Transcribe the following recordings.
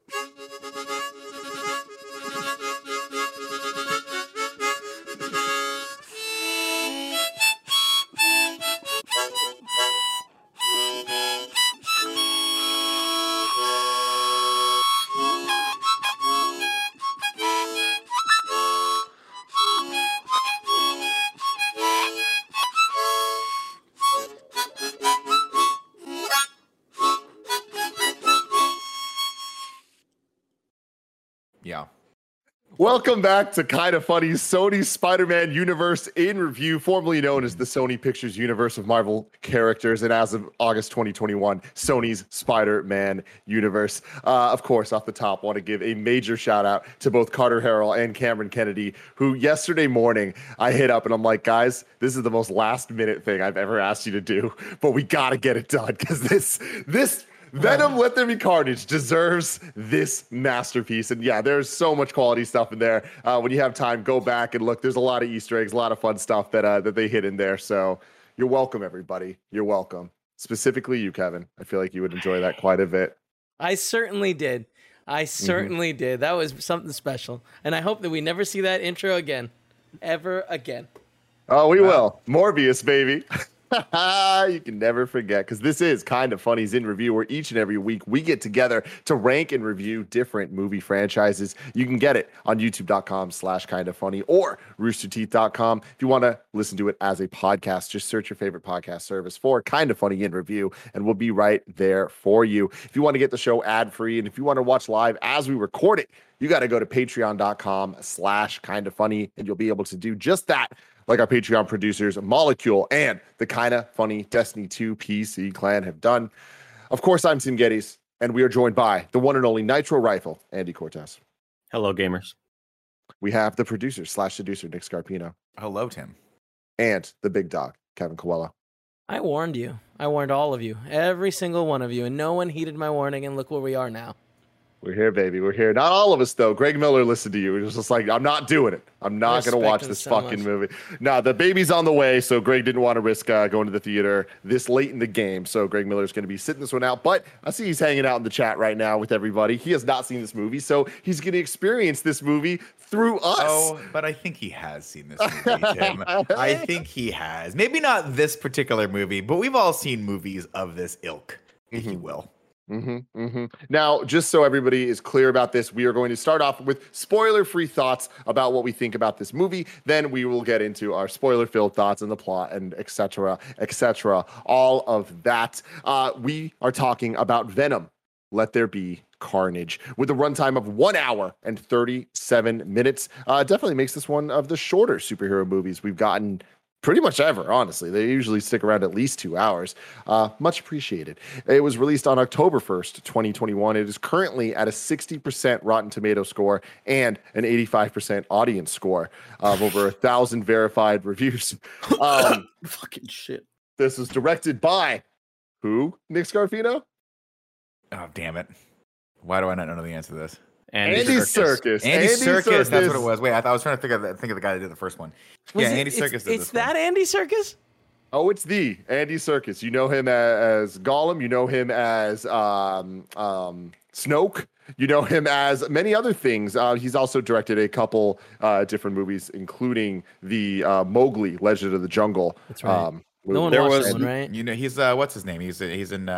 Yeah. Welcome back to Kind of Funny, Sony's Spider-Man universe in review, formerly known as the Sony Pictures universe of Marvel characters, and as of August 2021, Sony's Spider-Man universe. Of course, off the top, want to give a major shout out to both Carter Harrell and Cameron Kennedy, who yesterday morning I hit up and I'm like, guys, this is the most last minute thing I've ever asked you to do, but we got to get it done because this Venom Let There Be Carnage deserves this masterpiece. And yeah, there's so much quality stuff in there. When you have time, go back and look. There's a lot of Easter eggs, a lot of fun stuff that they hid in there. So you're welcome, everybody. You're welcome. Specifically you, Kevin. I feel like you would enjoy that quite a bit. I certainly did. Did. That was something special. And I hope that we never see that intro again. Ever again. Oh, we will. Morbius, baby. You can never forget, because this is Kind of Funny's In Review, where each and every week we get together to rank and review different movie franchises. You can get it on youtube.com/kindoffunny or roosterteeth.com. If you want to listen to it as a podcast, just search your favorite podcast service for Kind of Funny In Review, and we'll be right there for you. If you want to get the show ad-free, and if you want to watch live as we record it, you got to go to patreon.com/kindoffunny, and you'll be able to do just that. Like our Patreon producers, Molecule and the Kinda Funny Destiny 2 PC clan have done. Of course, I'm Tim Geddes, and we are joined by the one and only Nitro Rifle, Andy Cortez. Hello, gamers. We have the producer/seducer, Nick Scarpino. Hello, Tim. And the big dog, Kevin Coelho. I warned you. I warned all of you. Every single one of you. And no one heeded my warning, and look where we are now. We're here, baby. We're here. Not all of us, though. Greg Miller listened to you. He was just like, I'm not doing it. I'm not going to watch this fucking movie. No, the baby's on the way, so Greg didn't want to risk going to the theater this late in the game. So Greg Miller's going to be sitting this one out. But I see he's hanging out in the chat right now with everybody. He has not seen this movie, so he's going to experience this movie through us. Oh, but I think he has seen this movie, Tim. I think he has. Maybe not this particular movie, but we've all seen movies of this ilk, if you will. Now, just so everybody is clear about this, we are going to start off with spoiler-free thoughts about what we think about this movie. Then we will get into our spoiler-filled thoughts on the plot and etc., all of that. We are talking about Venom, Let There Be Carnage, with a runtime of 1 hour and 37 minutes. Definitely makes this one of the shorter superhero movies we've gotten pretty much ever, honestly. They usually stick around at least 2 hours. Much appreciated. It was released on October 1st, 2021. It is currently at a 60% Rotten Tomato score and an 85% audience score of over 1,000 verified reviews. Fucking shit. This was directed by who? Nick Scarfino? Oh, damn it. Why do I not know the answer to this? Andy Serkis. Andy Serkis, that's what it was. Wait, I was trying to think of the guy that did the first one. Andy Serkis did It's that Andy Serkis? Oh, it's the Andy Serkis. You know him as Gollum. You know him as Snoke. You know him as many other things. He's also directed a couple different movies, including the Mowgli, Legend of the Jungle. That's right. No one there watched was that one, right? You know, he's what's his name? He's an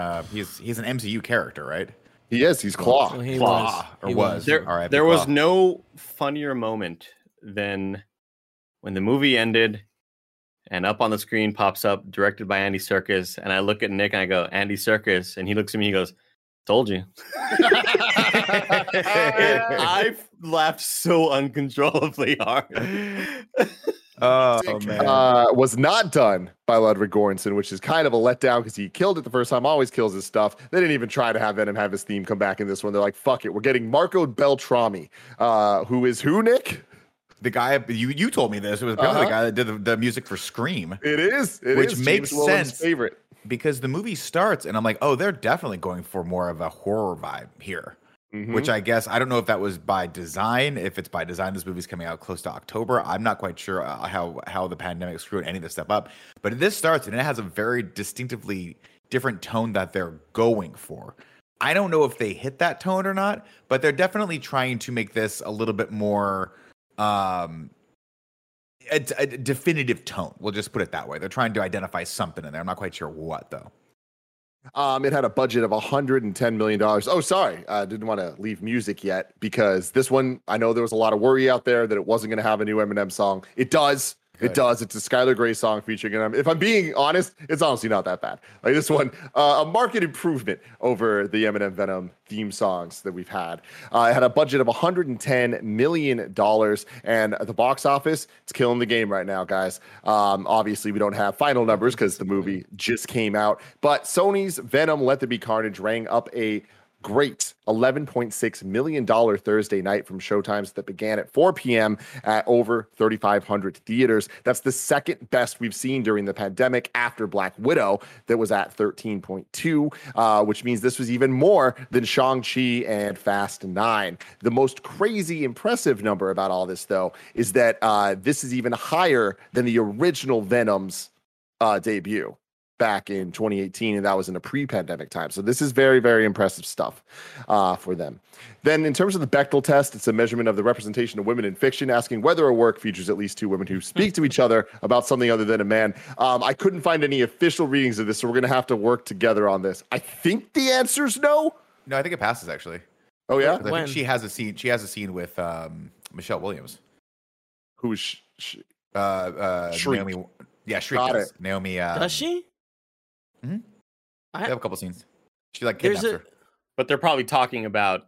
MCU character, right? He is. He's Claw. So he Claw, was. or was. There, All right, there Claw. was no funnier moment than when the movie ended and up on the screen pops up, directed by Andy Serkis, and I look at Nick and I go, Andy Serkis, and he looks at me, he goes, told you. I laughed so uncontrollably hard. Oh, man. Was not done by Ludwig Göransson, which is kind of a letdown because he killed it the first time, always kills his stuff. They didn't even try to have Venom have his theme come back in this one. They're like, fuck it. We're getting Marco Beltrami, who is who, Nick? The guy, you told me this. It was apparently the guy that did the music for Scream. It is. Which makes James Williams' sense. favorite. Because the movie starts and I'm like, oh, they're definitely going for more of a horror vibe here. Which I guess, I don't know if that was by design. If it's by design, this movie's coming out close to October. I'm not quite sure how the pandemic screwed any of this stuff up. But this starts and it has a very distinctively different tone that they're going for. I don't know if they hit that tone or not, but they're definitely trying to make this a little bit more a definitive tone. We'll just put it that way. They're trying to identify something in there. I'm not quite sure what though. It had a budget of $110 million. Oh, sorry. I didn't want to leave music yet because this one, I know there was a lot of worry out there that it wasn't going to have a new Eminem song. It does. Good. It does. It's a Skylar Grey song featuring him. If I'm being honest, it's honestly not that bad. Like this one, a market improvement over the Eminem Venom theme songs that we've had. It had a budget of $110 million, and at the box office, it's killing the game right now, guys. Obviously, we don't have final numbers because the movie just came out, but Sony's Venom: Let There Be Carnage rang up a great $11.6 million Thursday night from showtimes that began at 4 p.m. at over 3,500 theaters. That's the second best we've seen during the pandemic after Black Widow that was at 13.2, which means this was even more than Shang-Chi and Fast 9. The most crazy impressive number about all this, though, is that this is even higher than the original Venom's debut back in 2018, and that was in a pre-pandemic time. So this is very, very impressive stuff for them. Then in terms of the Bechdel test, it's a measurement of the representation of women in fiction, asking whether a work features at least two women who speak to each other about something other than a man. I couldn't find any official readings of this, so we're going to have to work together on this. I think the answer is no. No, I think it passes, actually. Oh, yeah? I think she has a scene with Michelle Williams. Who is she? Shriek. Naomi. Yeah, Shriek. Naomi. Does she? Mm-hmm. They have a couple scenes. She like kidnaps her. But they're probably talking about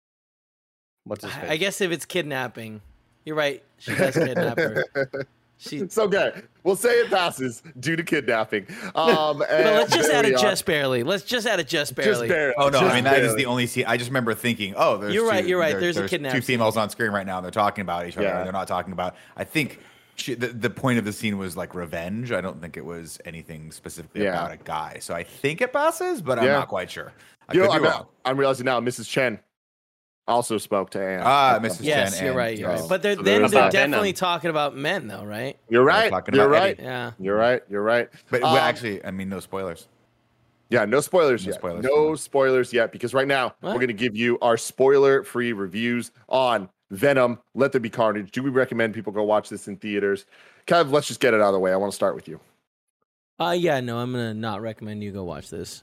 what's his face. I guess if it's kidnapping, you're right. She does kidnap her. It's okay. We'll say it passes due to kidnapping. But let's just add a just barely. Let's just add a just barely. Just barely. Oh no, just I mean that is the only scene. I just remember thinking, oh, you're right. There's a kidnapping. Two females on screen right now, and they're talking about each other. Yeah. They're not talking about. I think. The point of the scene was like revenge. I don't think it was anything specifically about a guy. So I think it passes, but I'm not quite sure. I'm realizing now Mrs. Chen also spoke to Anne. Mrs. Chen. Yes, you're right. But they're definitely talking about men, though, right? You're right. You're right. Yeah. You're right. But actually, I mean, no spoilers. Yeah, no spoilers yet. No spoilers yet, because right now we're going to give you our spoiler-free reviews on Venom: Let There Be Carnage. Do we recommend people go watch this in theaters? Kev, let's just get it out of the way. I want to start with you. Yeah, no, I'm gonna not recommend you go watch this.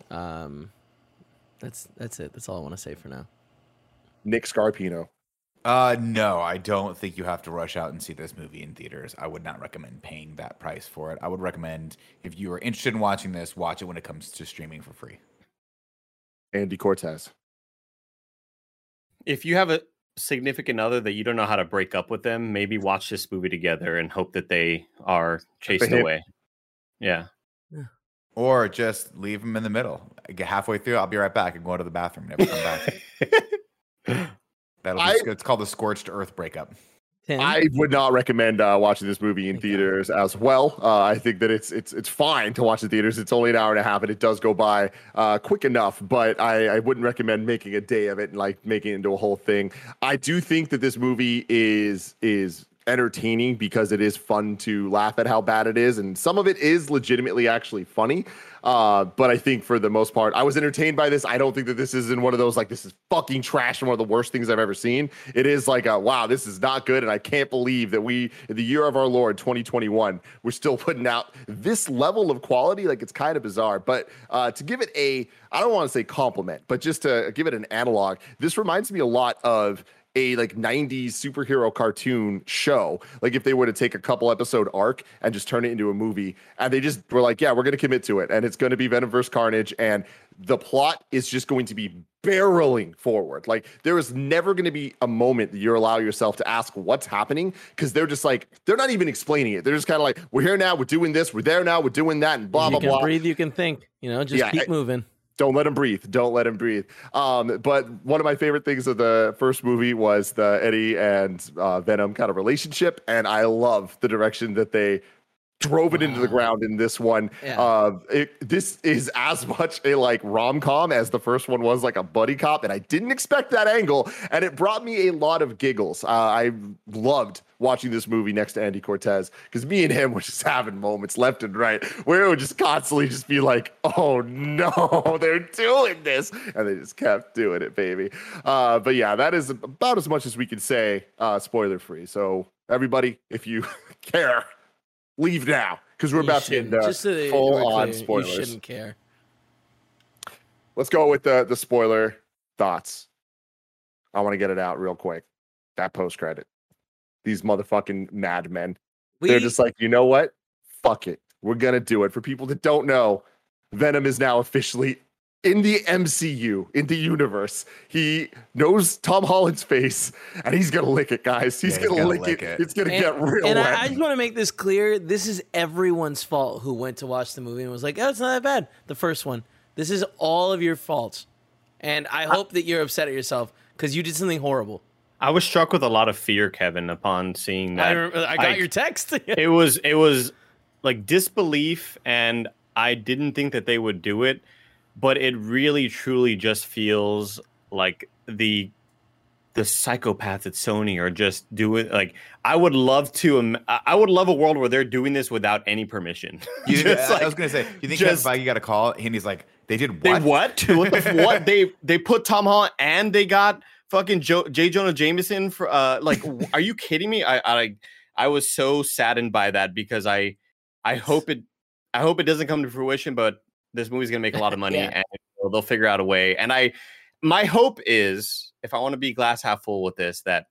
That's it. That's all I want to say for now. Nick Scarpino. No, I don't think you have to rush out and see this movie in theaters. I would not recommend paying that price for it. I would recommend, if you are interested in watching this, watch it when it comes to streaming for free. Andy Cortez. If you have a significant other that you don't know how to break up with them, maybe watch this movie together and hope that they are chased away. Yeah. Or just leave them in the middle. Get halfway through, I'll be right back and go to the bathroom. Never come back. It's called the scorched earth breakup. I would not recommend watching this movie in theaters as well. I think that it's fine to watch in theaters. It's only an hour and a half, and it does go by quick enough. But I wouldn't recommend making a day of it and like making it into a whole thing. I do think that this movie is entertaining because it is fun to laugh at how bad it is, and some of it is legitimately actually funny. But I think for the most part, I was entertained by this. I don't think that this is in one of those like this is fucking trash and one of the worst things I've ever seen. It is like wow, this is not good, and I can't believe that we, in the year of our Lord 2021, we're still putting out this level of quality. Like it's kind of bizarre. But to give it I don't want to say compliment, but just to give it an analog, this reminds me a lot of a like 90s superhero cartoon show. Like if they were to take a couple episode arc and just turn it into a movie, and they just were like, yeah, we're going to commit to it, and it's going to be Venom vs. Carnage, and the plot is just going to be barreling forward. Like there is never going to be a moment that you allow yourself to ask what's happening, because they're just like, they're not even explaining it. They're just kind of like, we're here now, we're doing this, we're there now, we're doing that, and blah, blah, blah. You can breathe, you can think, just keep moving. Don't let him breathe. Don't let him breathe. But one of my favorite things of the first movie was the Eddie and Venom kind of relationship. And I love the direction that they drove it into the ground in this one. Yeah. This is as much a like rom-com as the first one was like a buddy cop, and I didn't expect that angle, and it brought me a lot of giggles. I loved watching this movie next to Andy Cortez because me and him were just having moments left and right where it would just constantly just be like, oh no, they're doing this, and they just kept doing it, baby. But yeah, that is about as much as we can say spoiler free. So everybody, if you care, leave now because we're about to get into full-on spoilers. You shouldn't care. Let's go with the spoiler thoughts. I want to get it out real quick. That post-credit. These motherfucking madmen. They're just like, you know what? Fuck it. We're going to do it. For people that don't know, Venom is now officially in the MCU, in the universe. He knows Tom Holland's face, and he's going to lick it, guys. He's going to lick it. It's going to get real and wet. I just want to make this clear. This is everyone's fault who went to watch the movie and was like, oh, it's not that bad. The first one. This is all of your faults. And I hope that you're upset at yourself because you did something horrible. I was struck with a lot of fear, Kevin, upon seeing that. I got your text. It was like disbelief, and I didn't think that they would do it. But it really, truly just feels like the psychopaths at Sony are just doing. Like, I would love a world where they're doing this without any permission. I was gonna say, you think Kevin Feige got a call and he's like, they did what? They what? What? They put Tom Holland and they got fucking J. Jonah Jameson for like. Are you kidding me? I was so saddened by that because I hope it doesn't come to fruition, but this movie's gonna make a lot of money and they'll figure out a way. And my hope is, if I want to be glass half full with this, that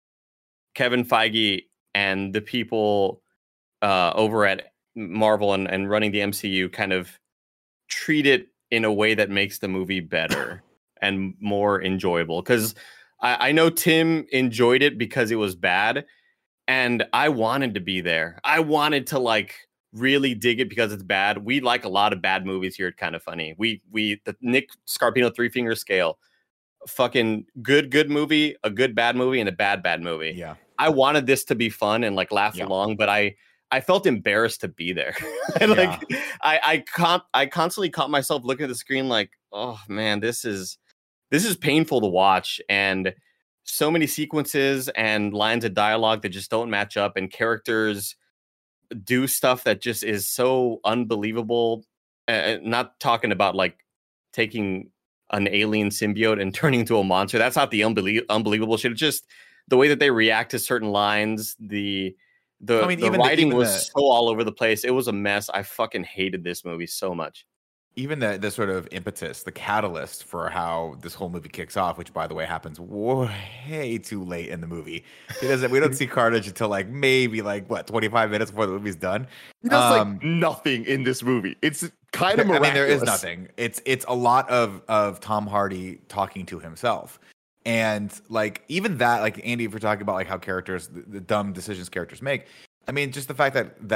Kevin Feige and the people over at Marvel and running the MCU kind of treat it in a way that makes the movie better and more enjoyable. Because I know Tim enjoyed it because it was bad, and I wanted to be there. I wanted to like really dig it because it's bad. We like a lot of bad movies here at Kind of Funny. We the Nick Scarpino 3-finger scale. Fucking good movie, a good bad movie, and a bad movie. Yeah. I wanted this to be fun and like laugh along, but I felt embarrassed to be there. And like I constantly caught myself looking at the screen like, oh man, this is painful to watch, and so many sequences and lines of dialogue that just don't match up, and characters do stuff that just is so unbelievable. Not talking about like taking an alien symbiote and turning into a monster. That's not the unbelievable shit. It's just the way that they react to certain lines. The writing was so all over the place. It was a mess. I fucking hated this movie so much. Even the sort of impetus, the catalyst for how this whole movie kicks off, which by the way happens way too late in the movie. We don't see Carnage until like maybe like 25 minutes before the movie's done. He does like nothing in this movie. It's kind of miraculous. I mean, there is nothing. It's a lot of Tom Hardy talking to himself. And like even that, like Andy, if we're talking about like how characters, the dumb decisions characters make, I mean, just the fact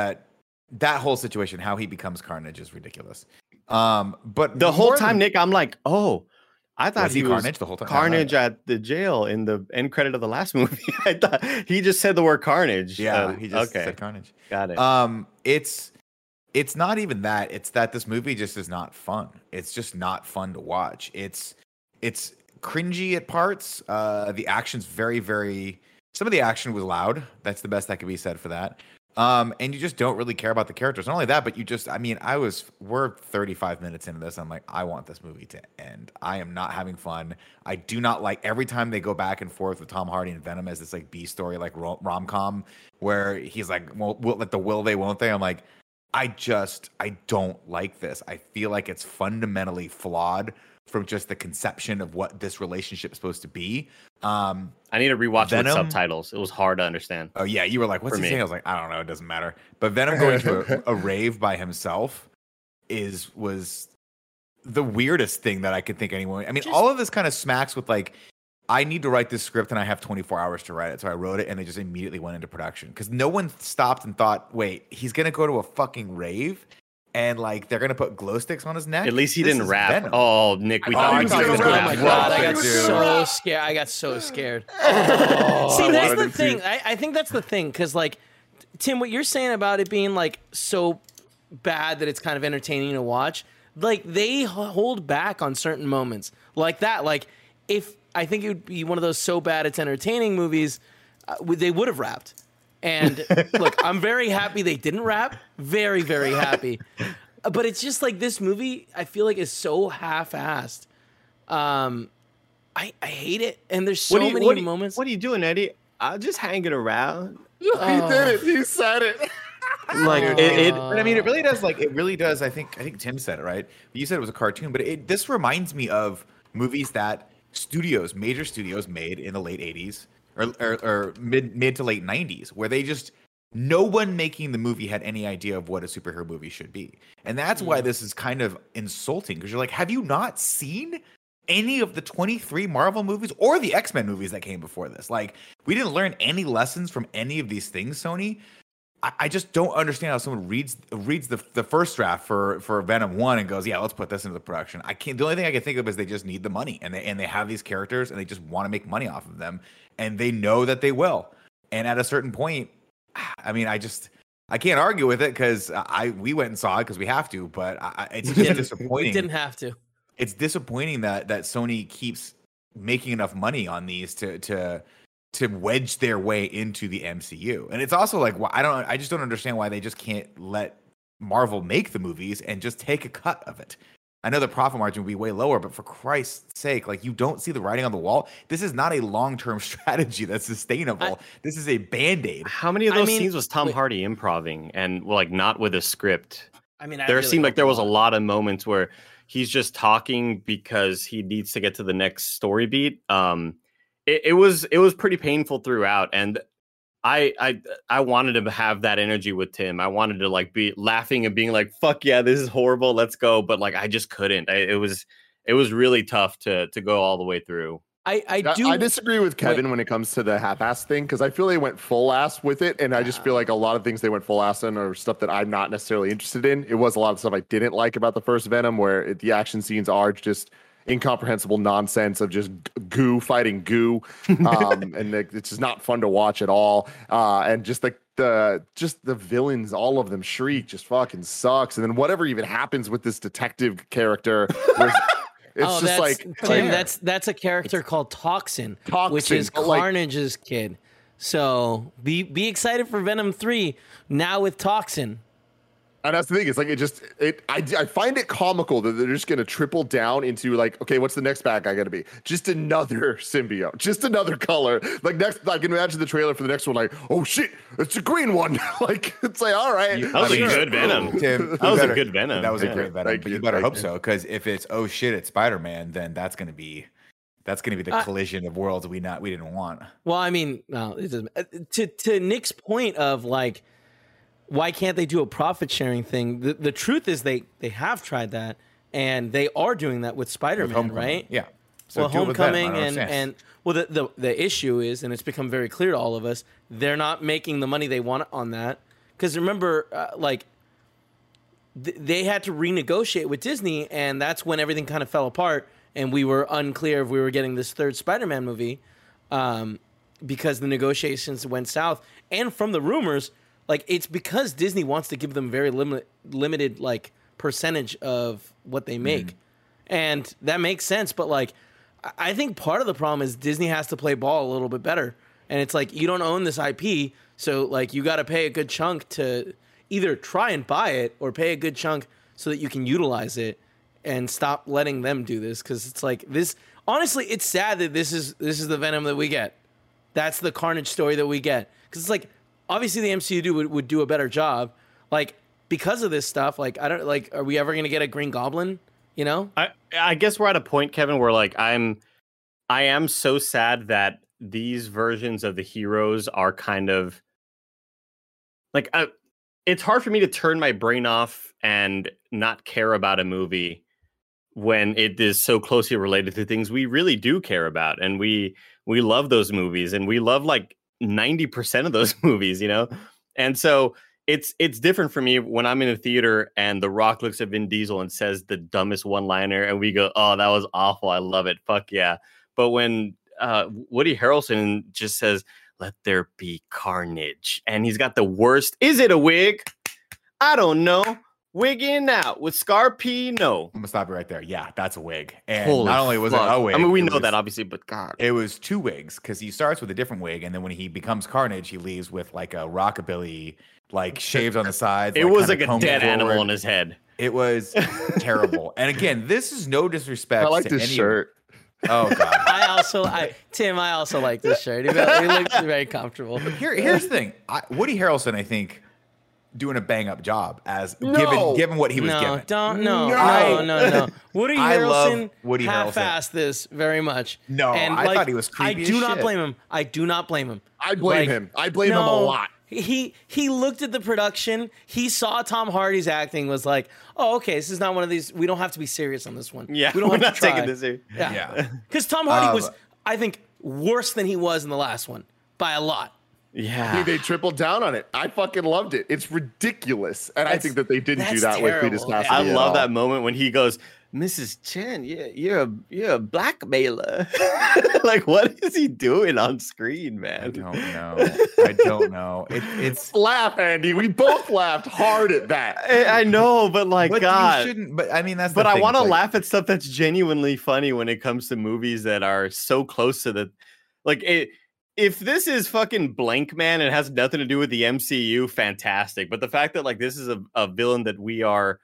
that whole situation, how he becomes Carnage, is ridiculous. But the whole time, Nick, I'm like, oh, I thought he was Carnage the whole time. Carnage at the jail in the end credit of the last movie. I thought he just said the word Carnage. Yeah, he just said Carnage. Got it. It's not even that. It's that this movie just is not fun. It's just not fun to watch. It's cringy at parts. The action's very, very. Some of the action was loud. That's the best that can be said for that. And you just don't really care about the characters. Not only that, but we're 35 minutes into this. I'm like, I want this movie to end. I am not having fun. I do not like every time they go back and forth with Tom Hardy and Venom as this like B story, like rom-com where he's like, well, like the will they, won't they? I'm like, I don't like this. I feel like it's fundamentally flawed from just the conception of what this relationship is supposed to be. I need to rewatch it with subtitles. It was hard to understand. Oh yeah, you were like, "What's he saying?" I was like, "I don't know. It doesn't matter." But Venom going to a rave by himself was the weirdest thing that I could think anyone. I mean, all of this kind of smacks with like, I need to write this script and I have 24 hours to write it, so I wrote it and they just immediately went into production because no one stopped and thought, "Wait, he's gonna go to a fucking rave." And like they're gonna put glow sticks on his neck. At least he didn't rap. Venom. Oh, Nick, we thought he was gonna rap. Oh my god, I got so scared. See, that's the thing. I think that's the thing because like Tim, what you're saying about it being like so bad that it's kind of entertaining to watch, like they hold back on certain moments like that. Like if I think it would be one of those so bad it's entertaining movies, they would have rapped. And look, I'm very happy they didn't rap. Very, very happy. But it's just like this movie, I feel like is so half-assed. I hate it, and there's so many moments. What are you doing, Eddie? I'm just hanging around. He did it. He said it. Like but I mean, it really does. Like it really does. I think Tim said it right. You said it was a cartoon, but this reminds me of movies that major studios made in the late '80s or mid to late '90s, where they just no one making the movie had any idea of what a superhero movie should be, and that's why this is kind of insulting because you're like, have you not seen any of the 23 Marvel movies or the X-Men movies that came before this? Like, we didn't learn any lessons from any of these things, Sony. I just don't understand how someone reads the first draft for Venom 1 and goes, yeah, let's put this into the production. The only thing I can think of is they just need the money, and they have these characters and they just want to make money off of them, and they know that they will. And at a certain point, I mean, I can't argue with it because we went and saw it because we have to, but it's just disappointing. We didn't have to. It's disappointing that Sony keeps making enough money on these to wedge their way into the MCU. And it's also like, I just don't understand why they just can't let Marvel make the movies and just take a cut of it. I know the profit margin would be way lower, but for Christ's sake, like, you don't see the writing on the wall. This is not a long-term strategy that's sustainable. This is a Band-Aid. How many of those scenes was Tom Hardy improving and like not with a script? I mean, there seemed like there was a lot of moments where he's just talking because he needs to get to the next story beat. It was pretty painful throughout, and I wanted to have that energy with Tim. I wanted to like be laughing and being like, "Fuck yeah, this is horrible, let's go!" But like, I just couldn't. It was really tough to go all the way through. I disagree with Kevin when it comes to the half-ass thing, because I feel they went full ass with it, and I just feel like a lot of things they went full ass on are stuff that I'm not necessarily interested in. It was a lot of stuff I didn't like about the first Venom, where the action scenes are just incomprehensible nonsense of just goo fighting goo, and it's just not fun to watch at all. And just like the villains, all of them, Shriek just fucking sucks. And then whatever even happens with this detective character. It's just like Tim, that's a character called Toxin, which is Carnage's kid. So be excited for Venom 3 now with Toxin. And that's the thing. It's like I find it comical that they're just going to triple down into like, okay, what's the next bad guy going to be? Just another symbiote, just another color. Like next, I can imagine the trailer for the next one. Like, oh shit, it's a green one. Like it's like, all right, that was a good Venom. Tim, that was a good Venom. That was a great Venom. But you better hope so, because if it's oh shit, it's Spider-Man, then that's going to be the collision of worlds we didn't want. Well, I mean, no, it doesn't. To Nick's point of like, why can't they do a profit sharing thing? The truth is they have tried that, and they are doing that with Spider-Man, right? Yeah. So well, Homecoming and the issue is, and it's become very clear to all of us, they're not making the money they want on that. Because remember, they had to renegotiate with Disney, and that's when everything kind of fell apart, and we were unclear if we were getting this third Spider-Man movie, because the negotiations went south. And from the rumors, like, it's because Disney wants to give them very limited like percentage of what they make. And that makes sense. But like, I think part of the problem is Disney has to play ball a little bit better. And it's like, you don't own this IP. So like, you got to pay a good chunk to either try and buy it or pay a good chunk so that you can utilize it and stop letting them do this. Cause it's like this, honestly, it's sad that this is the Venom that we get. That's the Carnage story that we get. Cause it's like, obviously, the MCU would do a better job, like, because of this stuff. Like, I don't like. Are we ever gonna get a Green Goblin? You know? I guess we're at a point, Kevin, where like I am so sad that these versions of the heroes are kind of like it's hard for me to turn my brain off and not care about a movie when it is so closely related to things we really do care about, and we love those movies, and we love like 90% of those movies, you know? And so it's different for me when I'm in a theater and The Rock looks at Vin Diesel and says the dumbest one-liner and we go, oh, that was awful, I love it, fuck yeah. But when Woody Harrelson just says, let there be carnage. And he's got the worst. Is it a wig? I don't know. Wig in out with Scarpino. I'm gonna stop you right there. Yeah, that's a wig. And Holy not only was it a wig, I mean, we know that obviously, but God. It was 2 wigs because he starts with a different wig, and then when he becomes Carnage, he leaves with like a rockabilly, like shaved on the sides. It was like a dead animal on his head. It was terrible. And again, this is no disrespect. I like to this any shirt. Oh God. Tim, I also like this shirt. He looks very comfortable. Here's the thing. Woody Harrelson, I think, doing a bang up job as given what he was given. No. Woody I love Harrelson Woody half-assed this very much. No, and I thought he was creepy I as do not shit. blame him. I do not blame him. I blame him. I blame him a lot. He looked at the production. He saw Tom Hardy's acting. Was like, oh, okay, this is not one of these. We don't have to be serious on this one. Yeah, we don't we're have not to try. taking this serious. Yeah, because Tom Hardy was, I think, worse than he was in the last one by a lot. Yeah, They tripled down on it. I fucking loved it. It's ridiculous, and I think that they didn't do that with Cletus Cassidy. I love that moment when he goes, Mrs. Chen, you're a blackmailer. Like, what is he doing on screen, man? I don't know. It's laugh, Andy. We both laughed hard at that. I know, but like, but God. you shouldn't. But I mean, that's. But the I thing. want to It's like, laugh at stuff that's genuinely funny when it comes to movies that are so close to the, like it. If this is fucking Blank Man and has nothing to do with the MCU, fantastic. But the fact that like this is a villain that we are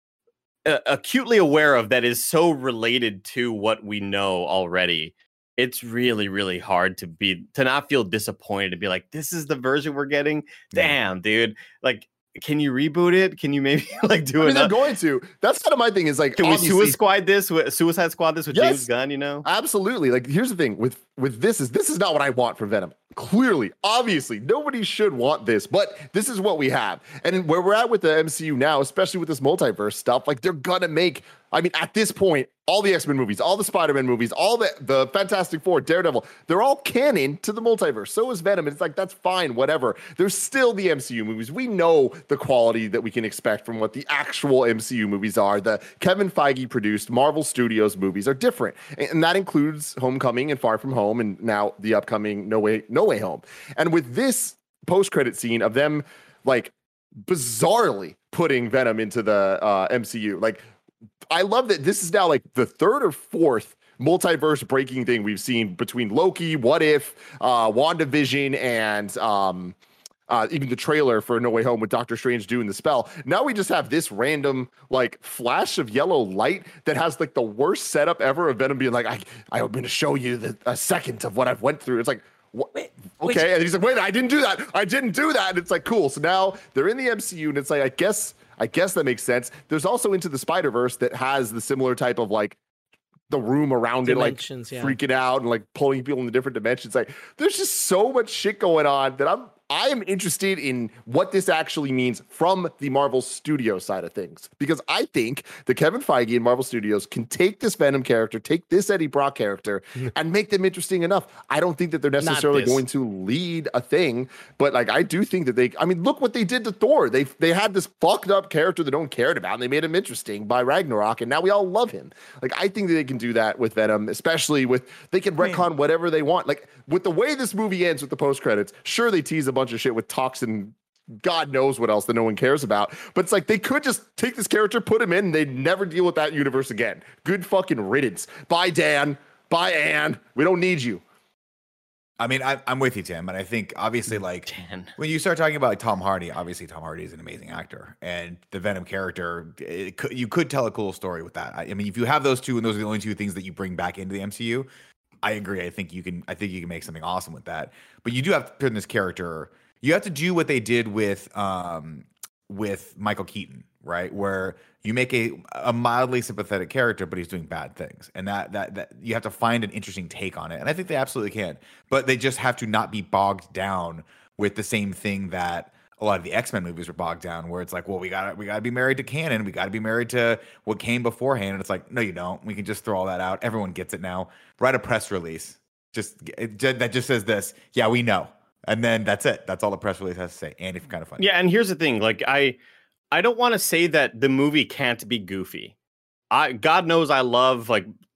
acutely aware of that is so related to what we know already, it's really, really hard to not feel disappointed to be like, this is the version we're getting. Damn, dude. Like, can you reboot it? Can you maybe like do it? They're going to. That's kind of my thing. Is like, can we Suicide Squad this with James Gunn? You know, absolutely. Like, here's the thing with this is not what I want for Venom. Clearly, obviously, nobody should want this, but this is what we have. And where we're at with the MCU now, especially with this multiverse stuff, like they're gonna make. I mean, at this point, all the X-Men movies, all the Spider-Man movies, all the Fantastic Four, Daredevil, they're all canon to the multiverse. So is Venom. It's like, that's fine, whatever. There's still the MCU movies. We know the quality that we can expect from what the actual MCU movies are. The Kevin Feige produced Marvel Studios movies are different. And that includes Homecoming and Far From Home, and now the upcoming No Way Home. And with this post-credit scene of them, like, bizarrely putting Venom into the MCU, like, I love that this is now like the 3rd or 4th multiverse breaking thing we've seen between Loki, What If, WandaVision, and even the trailer for No Way Home with Doctor Strange doing the spell. Now we just have this random like flash of yellow light that has like the worst setup ever of Venom being like, I'm going to show you a second of what I've went through. It's like, what? Okay. And he's like, wait, I didn't do that. And it's like, cool. So now they're in the MCU, and it's like, I guess that makes sense. There's also Into the Spider-Verse that has the similar type of like the room around it, like freaking out and like pulling people into different dimensions. Like, there's just so much shit going on that I am interested in what this actually means from the Marvel Studios side of things, because I think that Kevin Feige and Marvel Studios can take this Venom character, take this Eddie Brock character, and make them interesting enough. I don't think that they're necessarily going to lead a thing, but like, I do think that I mean, look what they did to Thor. They had this fucked up character that no one cared about, and they made him interesting by Ragnarok, and now we all love him. Like, I think that they can do that with Venom, especially they can retcon whatever they want. Like, with the way this movie ends with the post credits, sure, they tease a bunch of shit with Toxin, God knows what else that no one cares about, but it's like they could just take this character, put him in, and they'd never deal with that universe again. Good fucking riddance. Bye, Dan. Bye, Anne. We don't need you. I mean, I'm with you, Tim, and I think obviously, like, when you start talking about like Tom Hardy, obviously Tom Hardy is an amazing actor, and the Venom character, you could tell a cool story with that. I mean, if you have those two, and those are the only two things that you bring back into the MCU, I agree. I think you can make something awesome with that. But you do have to turn this character. You have to do what they did with Michael Keaton, right? Where you make a mildly sympathetic character, but he's doing bad things, and that you have to find an interesting take on it. And I think they absolutely can, but they just have to not be bogged down with the same thing that a lot of the X-Men movies were bogged down, where it's like, well, we gotta be married to canon, we gotta be married to what came beforehand, and it's like, no, you don't. We can just throw all that out. Everyone gets it now. Write a press release that just says this. Yeah, we know. And then that's it. That's all the press release has to say. And it's kind of funny. Yeah, and here's the thing. Like, I don't want to say that the movie can't be goofy. God knows I love like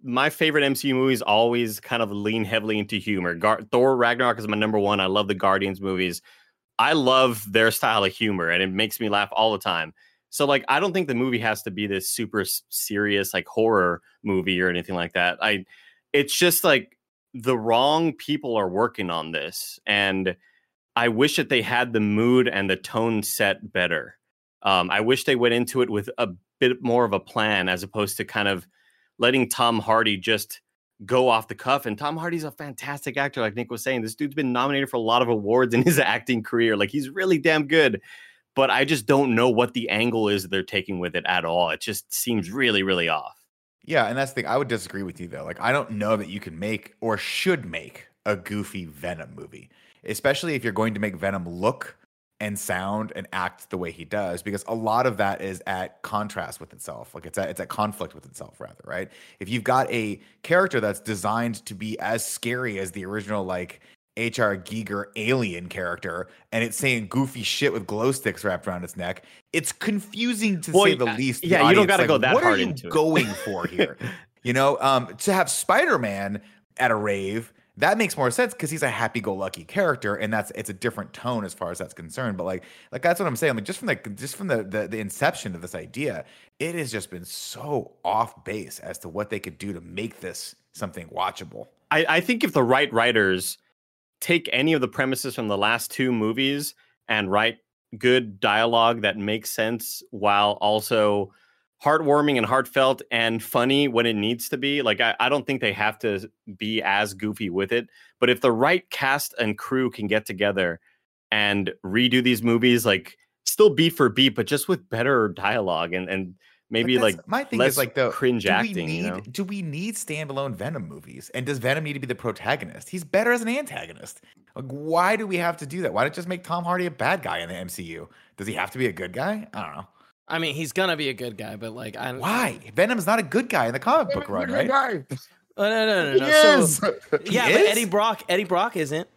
my favorite MCU movies always kind of lean heavily into humor. Thor Ragnarok is my number one. I love the Guardians movies. I love their style of humor, and it makes me laugh all the time. So, like, I don't think the movie has to be this super serious, like, horror movie or anything like that. It's just like the wrong people are working on this, and I wish that they had the mood and the tone set better. I wish they went into it with a bit more of a plan, as opposed to kind of letting Tom Hardy just go off the cuff. And Tom Hardy's a fantastic actor, like Nick was saying. This dude's been nominated for a lot of awards in his acting career. Like, he's really damn good. But I just don't know what the angle is they're taking with it at all. It just seems really, really off. Yeah, and that's the thing. I would disagree with you, though. Like, I don't know that you can make or should make a goofy Venom movie, especially if you're going to make Venom look and sound and act the way he does, because a lot of that is at contrast with itself. Like, it's at conflict with itself, rather, right? If you've got a character that's designed to be as scary as the original, like, H.R. Giger alien character, and it's saying goofy shit with glow sticks wrapped around its neck, it's confusing to say the least. Yeah, you don't got to go that hard hard into it. What are you going for here? You know, to have Spider-Man at a rave, that makes more sense because he's a happy-go-lucky character, and it's a different tone as far as that's concerned. But like that's what I'm saying. Like, just from the inception of this idea, it has just been so off base as to what they could do to make this something watchable. I think if the right writers take any of the premises from the last two movies and write good dialogue that makes sense while also heartwarming and heartfelt and funny when it needs to be. Like, I don't think they have to be as goofy with it, but if the right cast and crew can get together and redo these movies, like, still beat for beat, but just with better dialogue and maybe like my thing less is like the cringe acting. Do we need standalone Venom movies? And does Venom need to be the protagonist? He's better as an antagonist. Like, why do we have to do that? Why not just make Tom Hardy a bad guy in the MCU? Does he have to be a good guy? I don't know. I mean, he's gonna be a good guy, but like, why? Venom's not a good guy in the comic book run, right? Oh, no. He is. Yeah, but Eddie Brock isn't.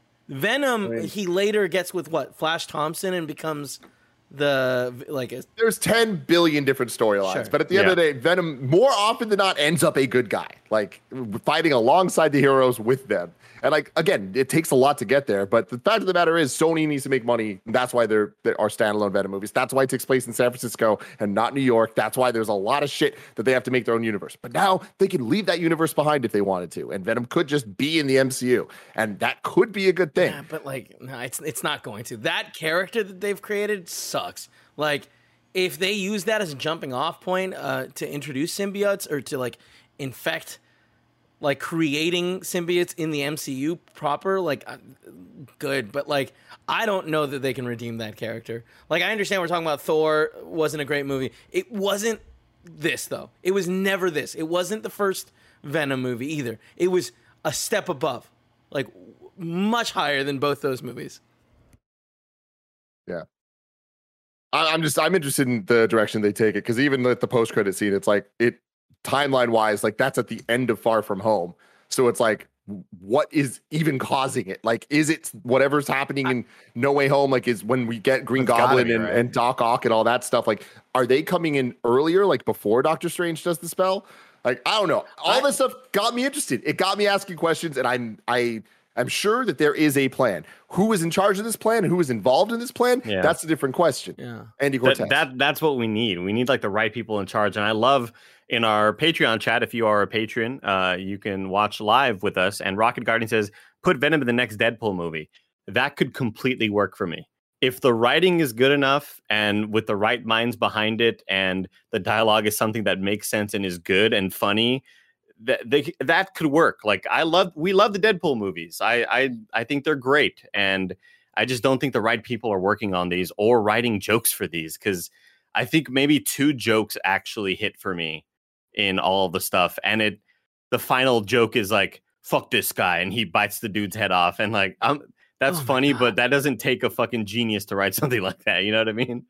Venom, he later gets with Flash Thompson and becomes there's 10 billion different storylines, Sure. but at the end of the day, Venom more often than not ends up a good guy, like fighting alongside the heroes with them. And like, again, it takes a lot to get there, but the fact of the matter is Sony needs to make money. That's why there are standalone Venom movies. That's why it takes place in San Francisco and not New York. That's why there's a lot of shit that they have to make their own universe. But now they can leave that universe behind if they wanted to, and Venom could just be in the MCU, and that could be a good thing. Yeah, but like, no, it's not going to. That character that they've created sucks. Like, if they use that as a jumping off point to introduce symbiotes or to like infect, like creating symbiotes in the MCU proper, like, good. But like, I don't know that they can redeem that character. Like, I understand we're talking about Thor wasn't a great movie. It wasn't this though. It was never this. It wasn't the first Venom movie either. It was a step above, like much higher than both those movies. Yeah. I'm interested in the direction they take it, because even with the post-credit scene, it's like, it timeline wise, like, that's at the end of Far From Home. So it's like, what is even causing it? Like, is it whatever's happening in No Way Home? Like, is when we get Green Goblin and Doc Ock and all that stuff, like, are they coming in earlier, like before Doctor Strange does the spell? Like, I don't know. All this stuff got me interested. It got me asking questions, and I'm sure that there is a plan. Who is in charge of this plan? Who is involved in this plan? Yeah. That's a different question. Yeah. Andy Cortez. That's what we need. We need like the right people in charge. And I love in our Patreon chat, if you are a patron, you can watch live with us. And Rocket Guardian says, put Venom in the next Deadpool movie. That could completely work for me. If the writing is good enough and with the right minds behind it, and the dialogue is something that makes sense and is good and funny, that could work. Like, we love the Deadpool movies. I think they're great, and I just don't think the right people are working on these or writing jokes for these, because I think maybe 2 jokes actually hit for me in all of the stuff, and the final joke is like, fuck this guy, and he bites the dude's head off, and like, that's funny, but that doesn't take a fucking genius to write something like that. You know what I mean?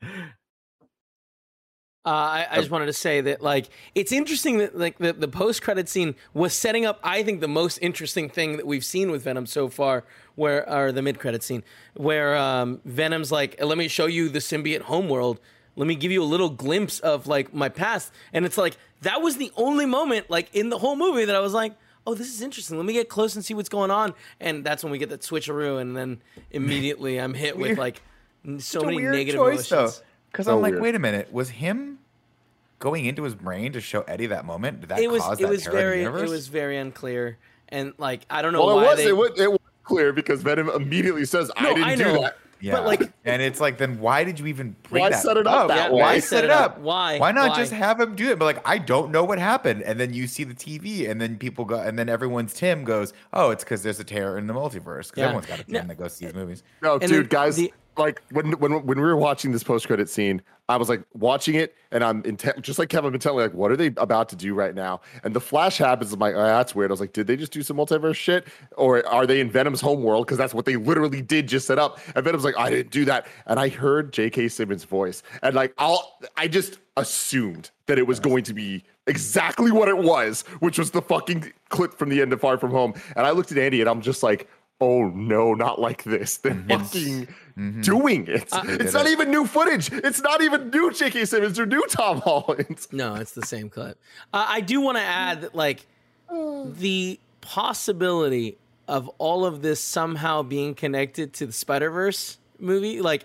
I just wanted to say that, like, it's interesting that like the post-credit scene was setting up, I think, the most interesting thing that we've seen with Venom so far, or the mid-credit scene, where Venom's like, let me show you the symbiote homeworld, let me give you a little glimpse of like my past. And it's like, that was the only moment like in the whole movie that I was like, oh, this is interesting. Let me get close and see what's going on. And that's when we get that switcheroo. And then immediately I'm hit with like so many negative emotions. Because I'm like, wait a minute, was him going into his brain to show Eddie that moment? Did that cause that terror in the universe? It was very unclear. And like, I don't know why it was clear because Venom immediately says, I didn't do that. Yeah, but like, and it's like, then why did you even bring that set it up that way? Why set it up? Why? Why not just have him do it? But like, I don't know what happened. And then you see the TV, and then people go, and then everyone's Tim goes, oh, it's because there's a terror in the multiverse. Because everyone's got a Tim that goes to these movies. No, dude, guys. Like when we were watching this post-credit scene, I was like watching it, and I'm intent, just like Kevin, I'm intently like, what are they about to do right now? And the flash happens. I'm like, oh, that's weird. I was like, did they just do some multiverse shit, or are they in Venom's homeworld? Because that's what they literally did just set up. And Venom's like, I didn't do that. And I heard J.K. Simmons' voice, and like I just assumed that it was going to be exactly what it was, which was the fucking clip from the end of Far From Home. And I looked at Andy, and I'm just like, oh no, not like this. They're fucking doing it. It's not even new footage. It's not even new J.K. Simmons or new Tom Holland. No, it's the same clip. I do want to add that, like, the possibility of all of this somehow being connected to the Spider-Verse movie, like,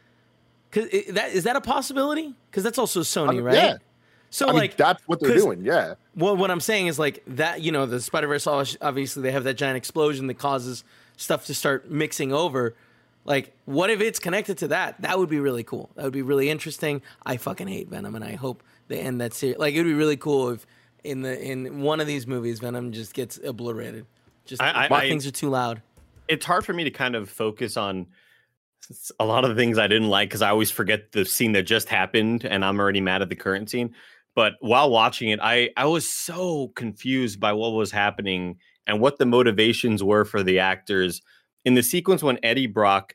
is that a possibility? Because that's also Sony, right? Yeah. So, I mean, like, that's what they're doing, yeah. Well, what I'm saying is, like, that, you know, the Spider-Verse, obviously, they have that giant explosion that causes stuff to start mixing over. Like, what if it's connected to that? That would be really cool. That would be really interesting. I fucking hate Venom, and I hope they end that series. Like, it would be really cool if in one of these movies, Venom just gets obliterated. Just things are too loud. It's hard for me to kind of focus on a lot of the things I didn't like because I always forget the scene that just happened, and I'm already mad at the current scene. But while watching it, I was so confused by what was happening and what the motivations were for the actors. In the sequence when Eddie Brock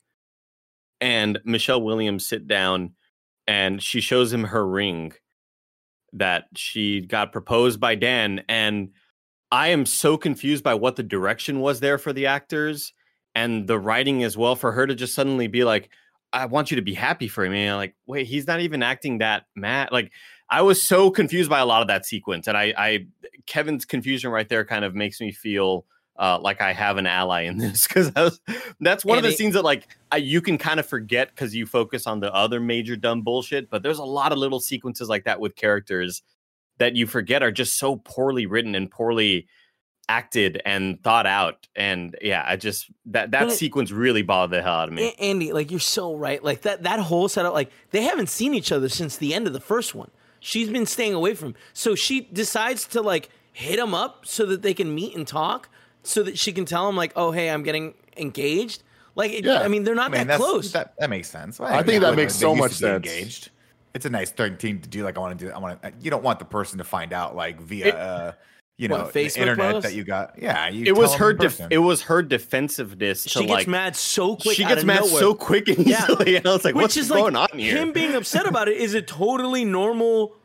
and Michelle Williams sit down and she shows him her ring that she got proposed by Dan. And I am so confused by what the direction was there for the actors and the writing as well, for her to just suddenly be like, I want you to be happy for me. And I'm like, wait, he's not even acting that mad. Like, I was so confused by a lot of that sequence. And I Kevin's confusion right there kind of makes me feel like I have an ally in this, because that's one of the scenes that like you can kind of forget because you focus on the other major dumb bullshit. But there's a lot of little sequences like that with characters that you forget are just so poorly written and poorly acted and thought out. And yeah, I just that sequence really bothered the hell out of me. Andy, like, you're so right. Like that whole setup, like, they haven't seen each other since the end of the first one. She's been staying away from him. So she decides to like hit him up so that they can meet and talk, so that she can tell him like, oh, hey, I'm getting engaged. Like, I mean, they're not that close. That makes sense. Well, I think that makes so much sense. Engaged. It's a nice thing to do. Like, I want to do that. You don't want the person to find out like via, Facebook the internet post? that you got. Yeah. It was her defensiveness. She gets mad so quick. She gets mad so quick and easily. And I was like, what's going on here? Him being upset about it is a totally normal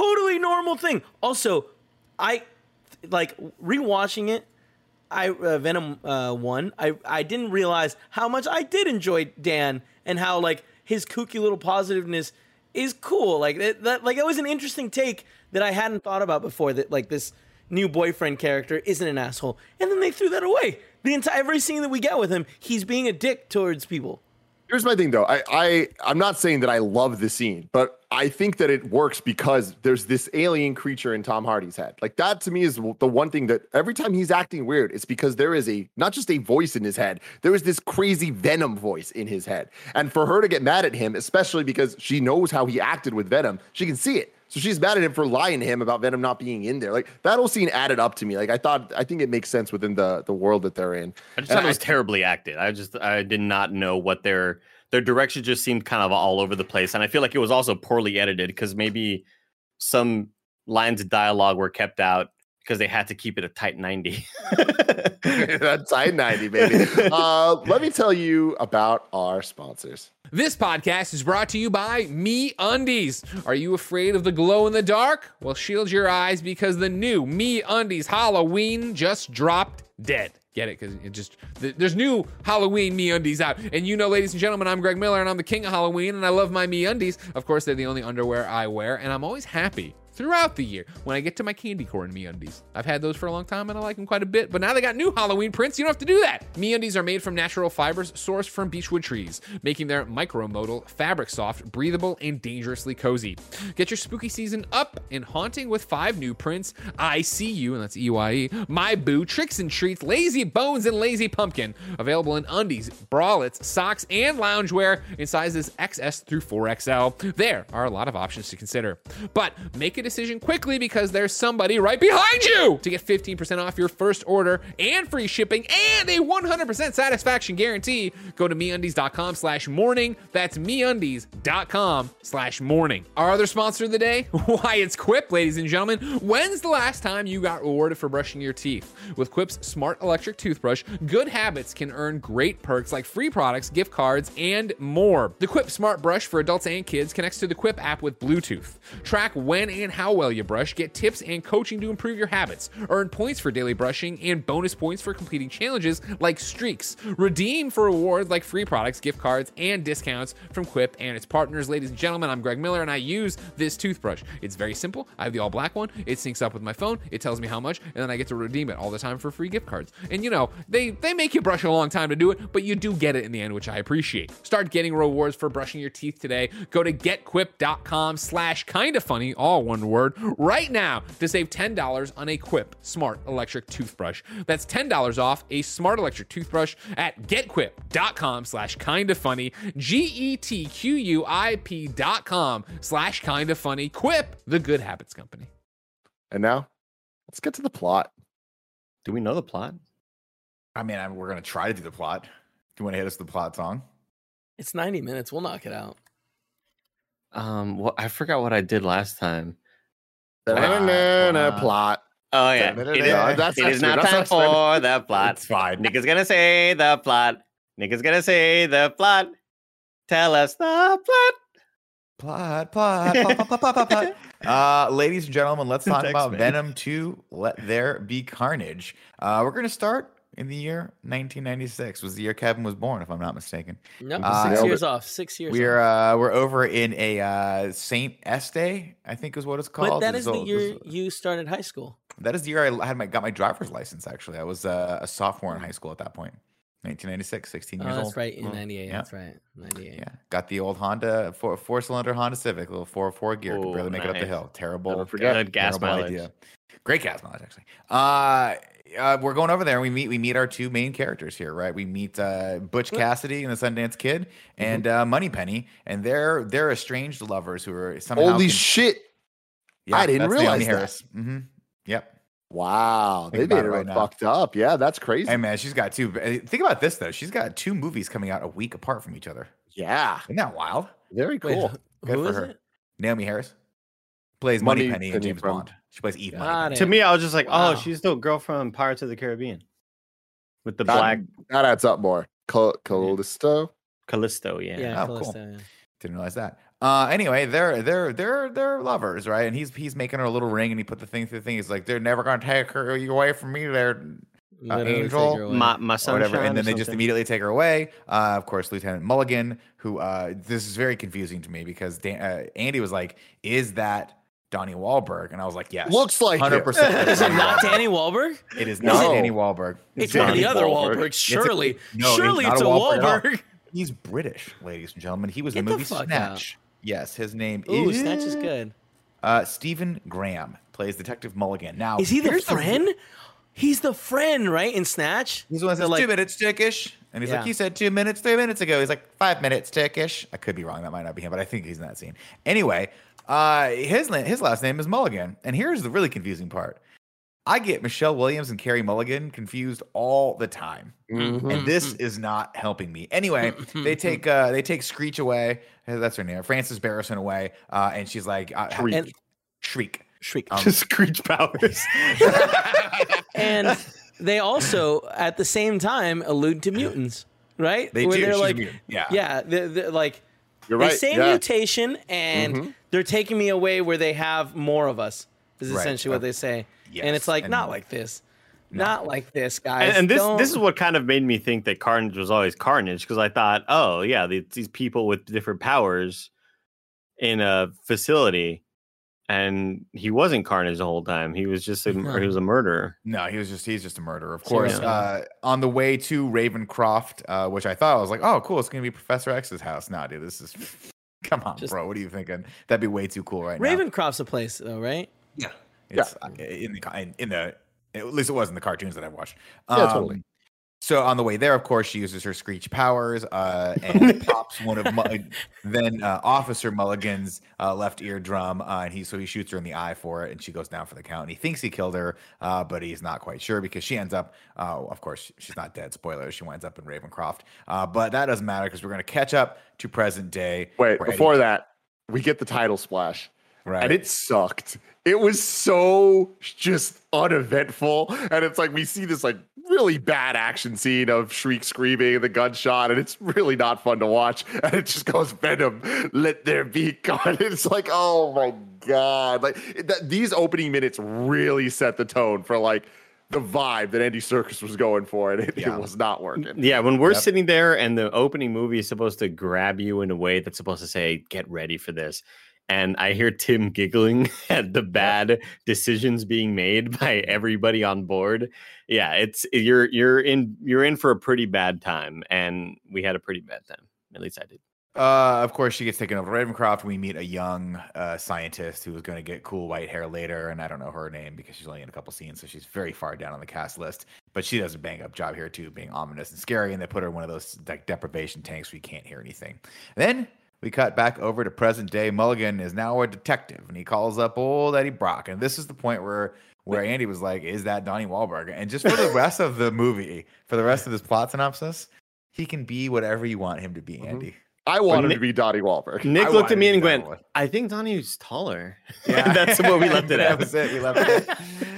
thing. Also, I like rewatching it. Venom 1, I didn't realize how much I did enjoy Dan and how like his kooky little positiveness is cool. Like that was an interesting take that I hadn't thought about before, that like this new boyfriend character isn't an asshole. And then they threw that away. Every scene that we get with him, he's being a dick towards people. Here's my thing, though. I'm not saying that I love the scene, but I think that it works because there's this alien creature in Tom Hardy's head. Like, that to me is the one thing that every time he's acting weird, it's because there is not just a voice in his head, there is this crazy Venom voice in his head. And for her to get mad at him, especially because she knows how he acted with Venom, she can see it. So she's mad at him for lying to him about Venom not being in there. Like, that whole scene added up to me. Like, I think it makes sense within the world that they're in. I just thought it was terribly acted. I did not know what their direction just seemed kind of all over the place. And I feel like it was also poorly edited because maybe some lines of dialogue were kept out because they had to keep it a tight 90. That tight 90, baby. Let me tell you about our sponsors. This podcast is brought to you by MeUndies. Are you afraid of the glow in the dark? Well, shield your eyes because the new MeUndies Halloween just dropped dead. get it because it just there's new Halloween MeUndies out. And ladies and gentlemen, I'm Greg Miller and I'm the king of Halloween and I love my MeUndies. Of course, they're the only underwear I wear, and I'm always happy throughout the year when I get to my candy corn MeUndies. I've had those for a long time and I like them quite a bit, but now they got new Halloween prints. You don't have to do that. MeUndies are made from natural fibers sourced from beechwood trees, making their micromodal, fabric soft, breathable, and dangerously cozy. Get your spooky season up and haunting with 5 new prints: I See You, and that's EYE, My Boo, Tricks and Treats, Lazy Bones, and Lazy Pumpkin. Available in undies, bralettes, socks, and loungewear in sizes XS through 4XL. There are a lot of options to consider, but make a decision quickly because there's somebody right behind you. To get 15% off your first order and free shipping and a 100% satisfaction guarantee, go to MeUndies.com/morning. That's MeUndies.com/morning. Our other sponsor of the day? Why, it's Quip, ladies and gentlemen. When's the last time you got rewarded for brushing your teeth? With Quip's smart electric toothbrush, good habits can earn great perks like free products, gift cards, and more. The Quip Smart Brush for adults and kids connects to the Quip app with Bluetooth. Track when and how well you brush, get tips and coaching to improve your habits, earn points for daily brushing and bonus points for completing challenges like streaks, redeem for rewards like free products, gift cards, and discounts from Quip and its partners. Ladies and gentlemen, I'm Greg Miller and I use this toothbrush. It's very simple. I have the all black one. It syncs up with my phone. It tells me how much, and then I get to redeem it all the time for free gift cards. And they make you brush a long time to do it, but you do get it in the end, which I appreciate. Start getting rewards for brushing your teeth today. Go to getquip.com/kindafunny, all one word, right now to save $10 on a Quip Smart Electric Toothbrush. That's $10 off a smart electric toothbrush at getquip.com/kindafunny, GETQUIP.com/kindafunny. Quip, the good habits company. And now, let's get to the plot. Do we know the plot? I mean, we're going to try to do the plot. Do you want to hit us with the plot song? It's 90 minutes. We'll knock it out. Well, I forgot what I did last time. Plot. Oh yeah, it is not time for the plot. It's fine. Nick is gonna say the plot. Nick is gonna say the plot. Tell us the plot. Plot. Ladies and gentlemen, let's talk about Venom 2, Let There Be Carnage. We're going to start in the year 1996. Was the year Kevin was born, if I'm not mistaken. Nope, 6 years off. 6 years off. We're over in a Saint Estee, I think is what it's called. But that is the year you started high school. That is the year I got my driver's license, actually. I was a sophomore in high school at that point. 1996, 16 years old. That's right, in 98. Yeah. That's right, 98. Yeah, got the old Honda, four-cylinder Honda Civic, little 404 gear. Could barely make it up the hill. Terrible. Good gas mileage. Idea. Great gas mileage, actually. We're going over there and we meet our 2 main characters here, right? We meet Butch Cassidy and the Sundance Kid and Moneypenny, and they're estranged lovers who are somehow holy shit. Yeah, I didn't realize Naomi that. Harris. Mm-hmm. Yep. Wow, they Think made about it it right now. fucked up. Yeah, that's crazy. Hey man, she's got 2. Think about this though. She's got 2 movies coming out a week apart from each other. Yeah, Isn't that wild? very cool. Wait, Good who for is her. it? Naomi Harris plays Moneypenny Moneypenny in James from- Bond. She plays Eve Got Moneypenny. it. To me, I was just like, Wow. oh, she's the girl from Pirates of the Caribbean with the That- black That adds up more. Callisto. Callisto. Yeah. Yeah, Oh, cool. Callisto, yeah. Didn't realize that. Anyway, they're lovers, right? And he's making her a little ring, and he put the thing through the thing. He's like, they're never gonna take her away from me. They're Literally take Angel, her away. My or son, whatever. And then they just immediately take her away. Of course, Lieutenant Mulligan, who this is very confusing to me because Andy was like, "Is that Donnie Wahlberg?" And I was like, "Yes, Looks like 100%." Is it not Danny Wahlberg? It is not No. Danny Wahlberg. It's Danny one of the other Wahlberg. Wahlbergs. Surely, surely not it's a Wahlberg at all. Wahlberg. He's British, ladies and gentlemen. He was in Get the the movie fuck Snatch. Yes, his name Ooh, is Snatch is good. Stephen Graham plays Detective Mulligan. Now, Is he the here's friend? He's the friend, right? In Snatch? He's the one that says Like- 2 minutes, tickish. And he's Yeah. like, you said 2 minutes, 3 minutes ago. He's like, 5 minutes, tickish. I could be wrong. That might not be him, but I think he's in that scene. Anyway, his last name is Mulligan. And here's the really confusing part. I get Michelle Williams and Carey Mulligan confused all the time. And this is not helping me. Anyway, they take Screech away. That's her name. Frances Barrison away. And she's like, And Shriek. Shriek. Screech powers. And they also, at the same time, allude to mutants, right? They Where do. they're She's like, a mutant. Yeah. yeah, they're like, You're they right. say yeah. mutation, and they're taking me away where they have more of us. Is Right. essentially what they say, Yes, and it's like and- not like this. Not like this, guys. And this is what kind of made me think that Carnage was always Carnage, because I thought, oh yeah, these people with different powers in a facility, and he wasn't Carnage the whole time. He was just he was a murderer. No, he's just a murderer, of course. On the way to Ravencroft, which I thought I was like, oh cool, it's gonna be Professor X's house. Nah, dude, this is come on, bro. What are you thinking? That'd be way too cool right now. Ravencroft's a place though, right? Yeah. It's in the at least it was in the cartoons that I've watched. Yeah, totally. So on the way there, of course, she uses her Screech powers and pops one of Officer Mulligan's left eardrum, and he shoots her in the eye for it, and she goes down for the count. And he thinks he killed her, but he's not quite sure because she ends up, of course, she's not dead. Spoilers, she winds up in Ravencroft, but that doesn't matter because we're going to catch up to present day. Wait, before that, we get the title splash. Right. And it sucked. It was so just uneventful. And it's like we see this like really bad action scene of Shriek screaming and the gunshot, and it's really not fun to watch. And it just goes, Venom, let there be God. It's like, oh my God. Like these opening minutes really set the tone for like the vibe that Andy Serkis was going for, and it was not working. Yeah, when we're sitting there and the opening movie is supposed to grab you in a way that's supposed to say, get ready for this. And I hear Tim giggling at the bad decisions being made by everybody on board. Yeah, it's you're in for a pretty bad time, and we had a pretty bad time. At least I did. Of course, she gets taken over to Ravencroft. We meet a young scientist who is going to get cool white hair later, and I don't know her name because she's only in a couple scenes, so she's very far down on the cast list. But she does a bang up job here too, being ominous and scary. And they put her in one of those like deprivation tanks where you can't hear anything. And then we cut back over to present day. Mulligan is now a detective, and he calls up old Eddie Brock. And this is the point where Andy was like, "Is that Donnie Wahlberg?" And just for the rest of the movie, for the rest of this plot synopsis, he can be whatever you want him to be, Andy. I want him to be Donnie Wahlberg. Nick looked at me and went, "I think Donnie's taller." Yeah, that's what we left it at. That was it. We left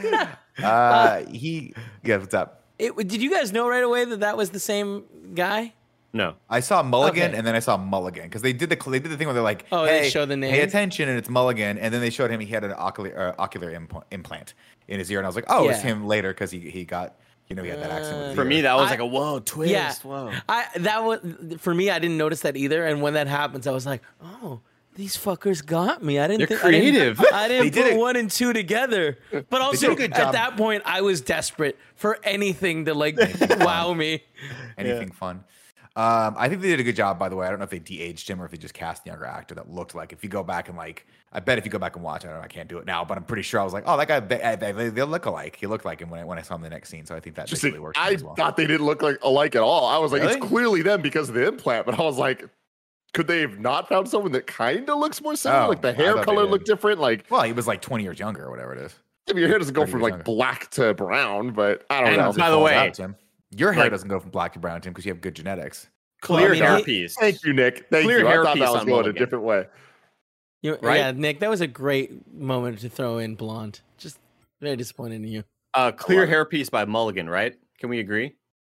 it. What's up? Did you guys know right away that was the same guy? No, I saw Mulligan and then I saw Mulligan because they did the thing where they're like, "Oh, hey, they show the name. Pay attention," and it's Mulligan, and then they showed him he had an ocular implant in his ear, and I was like, "Oh, it's him later," because he got he had that accident. With his for ear. me, that was like a whoa twist. Yeah, whoa. For me, I didn't notice that either, and when that happens, I was like, "Oh, these fuckers got me." They're creative. I didn't put 1 and 2 together. But also, at that point, I was desperate for anything to like wow me. Anything fun. I think they did a good job, by the way. I don't know if they de-aged him or if they just cast a younger actor that looked like. If you go back and I bet if you go back and watch, I can't do it now, but I'm pretty sure I was like, oh, that guy, they look alike. He looked like him when I saw him in the next scene. So I think that basically works. I thought they didn't look alike at all. I was like, Really? It's clearly them because of the implant, but I was like, could they have not found someone that kind of looks more similar? Like the hair color looked different. Like, well, he was like 20 years younger or whatever it is. I mean, your hair doesn't go from like black to brown, but I don't know. By the way, Tim, your hair doesn't go from black to brown, Tim, because you have good genetics. Clear hairpiece. Thank you, Nick. Thank you. I thought that was going a different way. Right? Yeah, Nick, that was a great moment to throw in blonde. Just very disappointed in you. Clear hairpiece by Mulligan, right? Can we agree?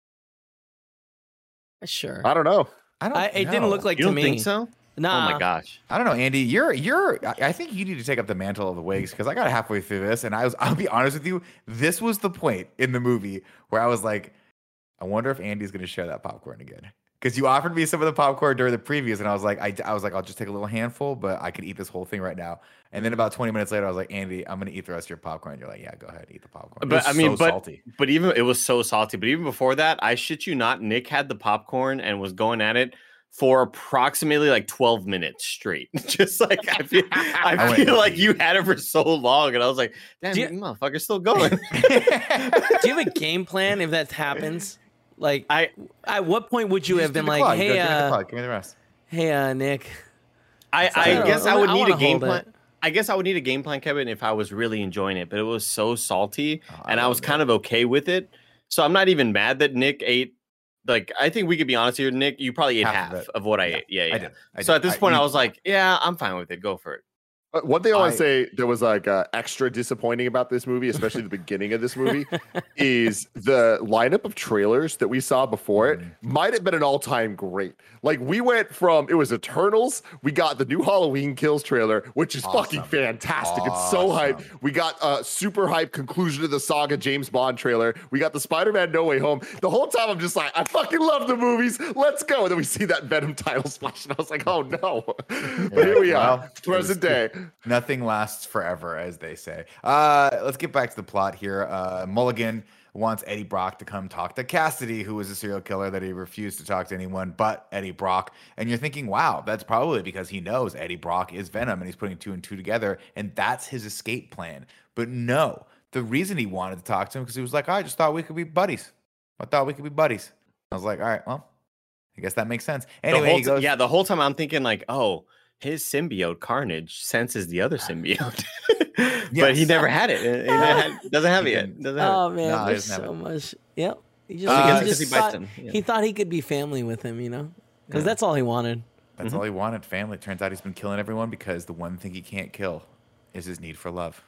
Sure. I don't know. It didn't look like you to don't me. think so? Nah. Oh my gosh. I don't know, Andy. I think you need to take up the mantle of the wigs because I got halfway through this and I'll be honest with you, this was the point in the movie where I was like, I wonder if Andy's going to share that popcorn again. Because you offered me some of the popcorn during the previews, and I was like, I'll just take a little handful, but I could eat this whole thing right now. And then about 20 minutes later, I was like, Andy, I'm gonna eat the rest of your popcorn. And you're like, yeah, go ahead, eat the popcorn. But salty. But even it was so salty. But even before that, I shit you not, Nick had the popcorn and was going at it for approximately like 12 minutes straight. Just like I feel like you had it for so long, and I was like, damn, you motherfucker's still going. Do you have a game plan if that happens? Like, at what point would you have been like, "Hey, give me the rest." Hey, Nick. I guess I would need a game plan. I guess I would need a game plan, Kevin, if I was really enjoying it. But it was so salty, and I was kind of okay with it. So I'm not even mad that Nick ate. Like, I think we could be honest here, Nick. You probably ate half of what I ate. Yeah, I did. So at this point, I was like, "Yeah, I'm fine with it. Go for it." One thing I want to say that was like extra disappointing about this movie, especially the beginning of this movie, is the lineup of trailers that we saw before it might have been an all-time great. Like we went from, it was Eternals, we got the new Halloween Kills trailer, which is fucking fantastic. It's so hype. We got a super hype conclusion of the saga James Bond trailer. We got the Spider-Man No Way Home. The whole time I'm just like, I fucking love the movies. Let's go. And then we see that Venom title splash, and I was like, oh no. But here we are, present day. Nothing lasts forever, as they say. Let's get back to the plot here. Mulligan wants Eddie Brock to come talk to Cassidy, who was a serial killer that he refused to talk to anyone but Eddie Brock. And you're thinking, wow, that's probably because he knows Eddie Brock is Venom and he's putting 2 and 2 together, and that's his escape plan. But no, the reason he wanted to talk to him because he was like, I just thought we could be buddies. I thought we could be buddies. I was like, all right, well, I guess that makes sense. Anyway, he goes, the whole time I'm thinking like, oh, his symbiote Carnage senses the other symbiote. But he never had it. Doesn't have it yet. Doesn't have Oh man, No, he there's doesn't have so it. much. Yep. He he just bites thought, him, yeah. he thought he could be family with him, you know? Because that's all he wanted. That's all he wanted, family. It turns out he's been killing everyone because the one thing he can't kill is his need for love.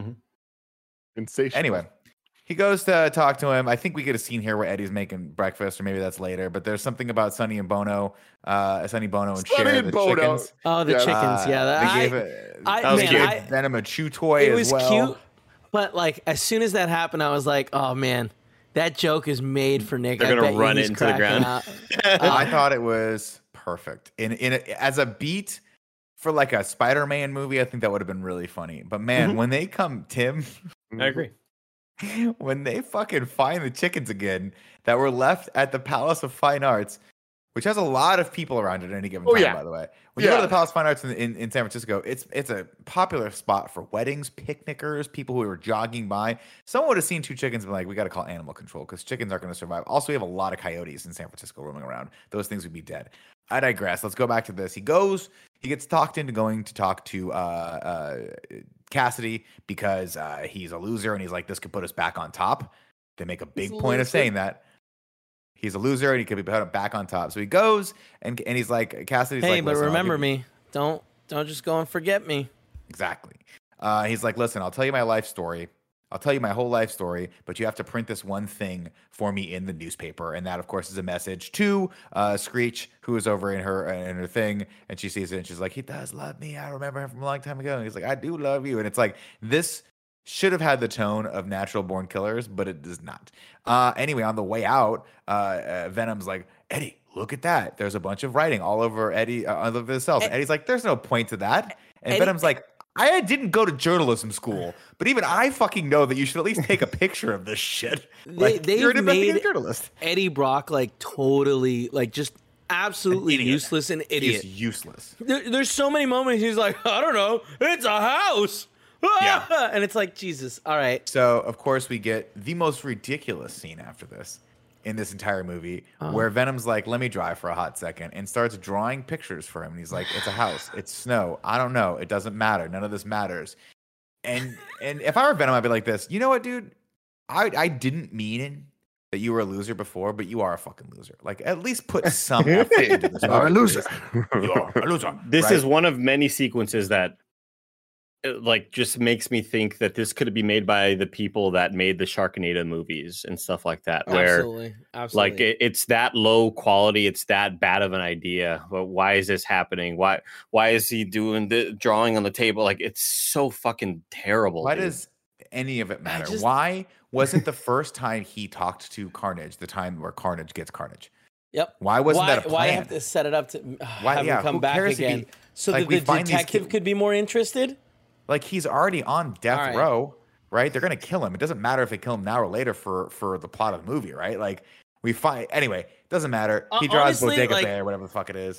Insatiable. Anyway, he goes to talk to him. I think we get a scene here where Eddie's making breakfast, or maybe that's later. But there's something about Sonny and Bono, Sonny Bono and Sonny Cher, and the Bono. chickens. Oh, the chickens. Yeah. They gave it. that was cute. Venom a chew toy It as was well. cute, but like as soon as that happened, I was like, "Oh man, that joke is made for Nick." They're I gonna bet you run he's it into the cracking ground. out. I thought it was perfect. As a beat for like a Spider-Man movie, I think that would have been really funny. But man, when they come, Tim. I agree. When they fucking find the chickens again that were left at the Palace of Fine Arts, which has a lot of people around at any given time, by the way. When you go to the Palace of Fine Arts in San Francisco, it's a popular spot for weddings, picnickers, people who are jogging by. Someone would have seen 2 chickens and been like, we got to call animal control because chickens aren't going to survive. Also, we have a lot of coyotes in San Francisco roaming around. Those things would be dead. I digress. Let's go back to this. He gets talked into going to talk to Cassidy because he's a loser and he's like, this could put us back on top. They make a big point of saying that. He's a loser and he could be put back on top. So he goes and he's like, Cassidy's Hey, like, but listen, remember me. Don't just go and forget me. Exactly. He's like, listen, I'll tell you my life story. I'll tell you my whole life story, but you have to print this one thing for me in the newspaper. And that, of course, is a message to Screech, who is over in her thing. And she sees it and she's like, he does love me. I remember him from a long time ago. And he's like, I do love you. And it's like, this should have had the tone of Natural Born Killers, but it does not. Anyway, on the way out, Venom's like, Eddie, look at that. There's a bunch of writing all over Eddie, all over the cells. And Eddie's like, there's no point to that. And Eddie, Venom's like, I didn't go to journalism school, but even I fucking know that you should at least take a picture of this shit. Like, you're an investigative journalist. Eddie Brock like totally like just absolutely useless and idiot. He's useless. There's so many moments he's like, I don't know, it's a house. Yeah. And it's like, Jesus. All right. So, of course, we get the most ridiculous scene after this in this entire movie where Venom's like, let me drive for a hot second and starts drawing pictures for him. And he's like, it's a house. It's snow. I don't know. It doesn't matter. None of this matters. And if I were Venom, I'd be like this. You know what, dude? I didn't mean that you were a loser before, but you are a fucking loser. Like, at least put some effort into this. You are a loser. You are a loser. This right? is one of many sequences that like just makes me think that this could be made by the people that made the Sharknado movies and stuff like that, where Absolutely. like it's that low quality, it's that bad of an idea. But why is this happening? Why is he doing the drawing on the table? Like, it's so fucking terrible. Why dude. does any of it matter? Why wasn't the first time he talked to Carnage the time where Carnage gets Carnage? Yep. Why wasn't that a plan? Why have to set it up to have him come who back cares if again he- so like, that we the find these detective could be more interested? Like, he's already on death All right. row, right? They're gonna kill him. It doesn't matter if they kill him now or later for the plot of the movie, right? Like, we find anyway. Doesn't matter. He draws Honestly, Bodega like, Bay or whatever the fuck it is.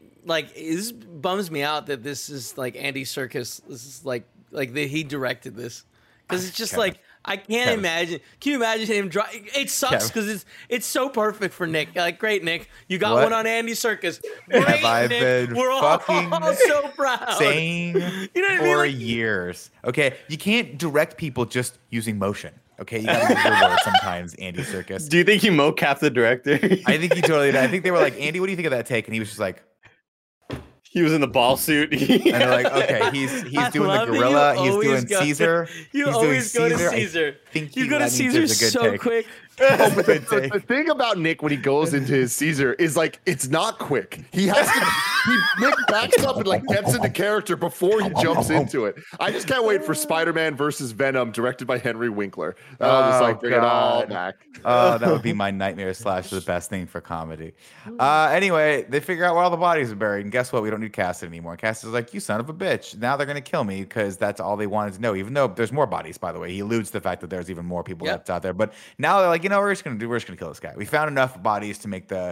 This bums me out that this is like Andy Serkis. This is like that he directed this because it's just Kevin. like I can't imagine. Can you imagine him? It sucks because it's so perfect for Nick. Like, great, Nick, you got What one on Andy Serkis. Great, have I Nick. been We're all fucking so proud. saying You know what I mean? for Like, years? Okay, you can't direct people just using motion. Okay, you gotta use your words sometimes, Andy Serkis. Do you think he mocapped the director? I think he totally did. I think they were like, Andy, what do you think of that take? And he was just like, He was in the ball suit. And they're like, okay, he's doing the love that gorilla, you he's always doing go- Caesar. You he's always go doing to Caesar. I think You he go to let me Caesar give a good so take. quick. Oh, but Good the take. thing about Nick when he goes into his Caesar is like it's not quick. He has to. Nick backs up and like gets into character before he jumps into it. I just can't wait for Spider-Man versus Venom, directed by Henry Winkler. I'll just like bring it all back. Oh, that would be my nightmare / the best thing for comedy. Anyway, they figure out where all the bodies are buried, and guess what? We don't need Cassidy anymore. Cassidy's like, you son of a bitch. Now they're gonna kill me because that's all they wanted to know. Even though there's more bodies, by the way. He alludes to the fact that there's even more people left out there. But now they're like, we're just gonna kill this guy. We found enough bodies to make the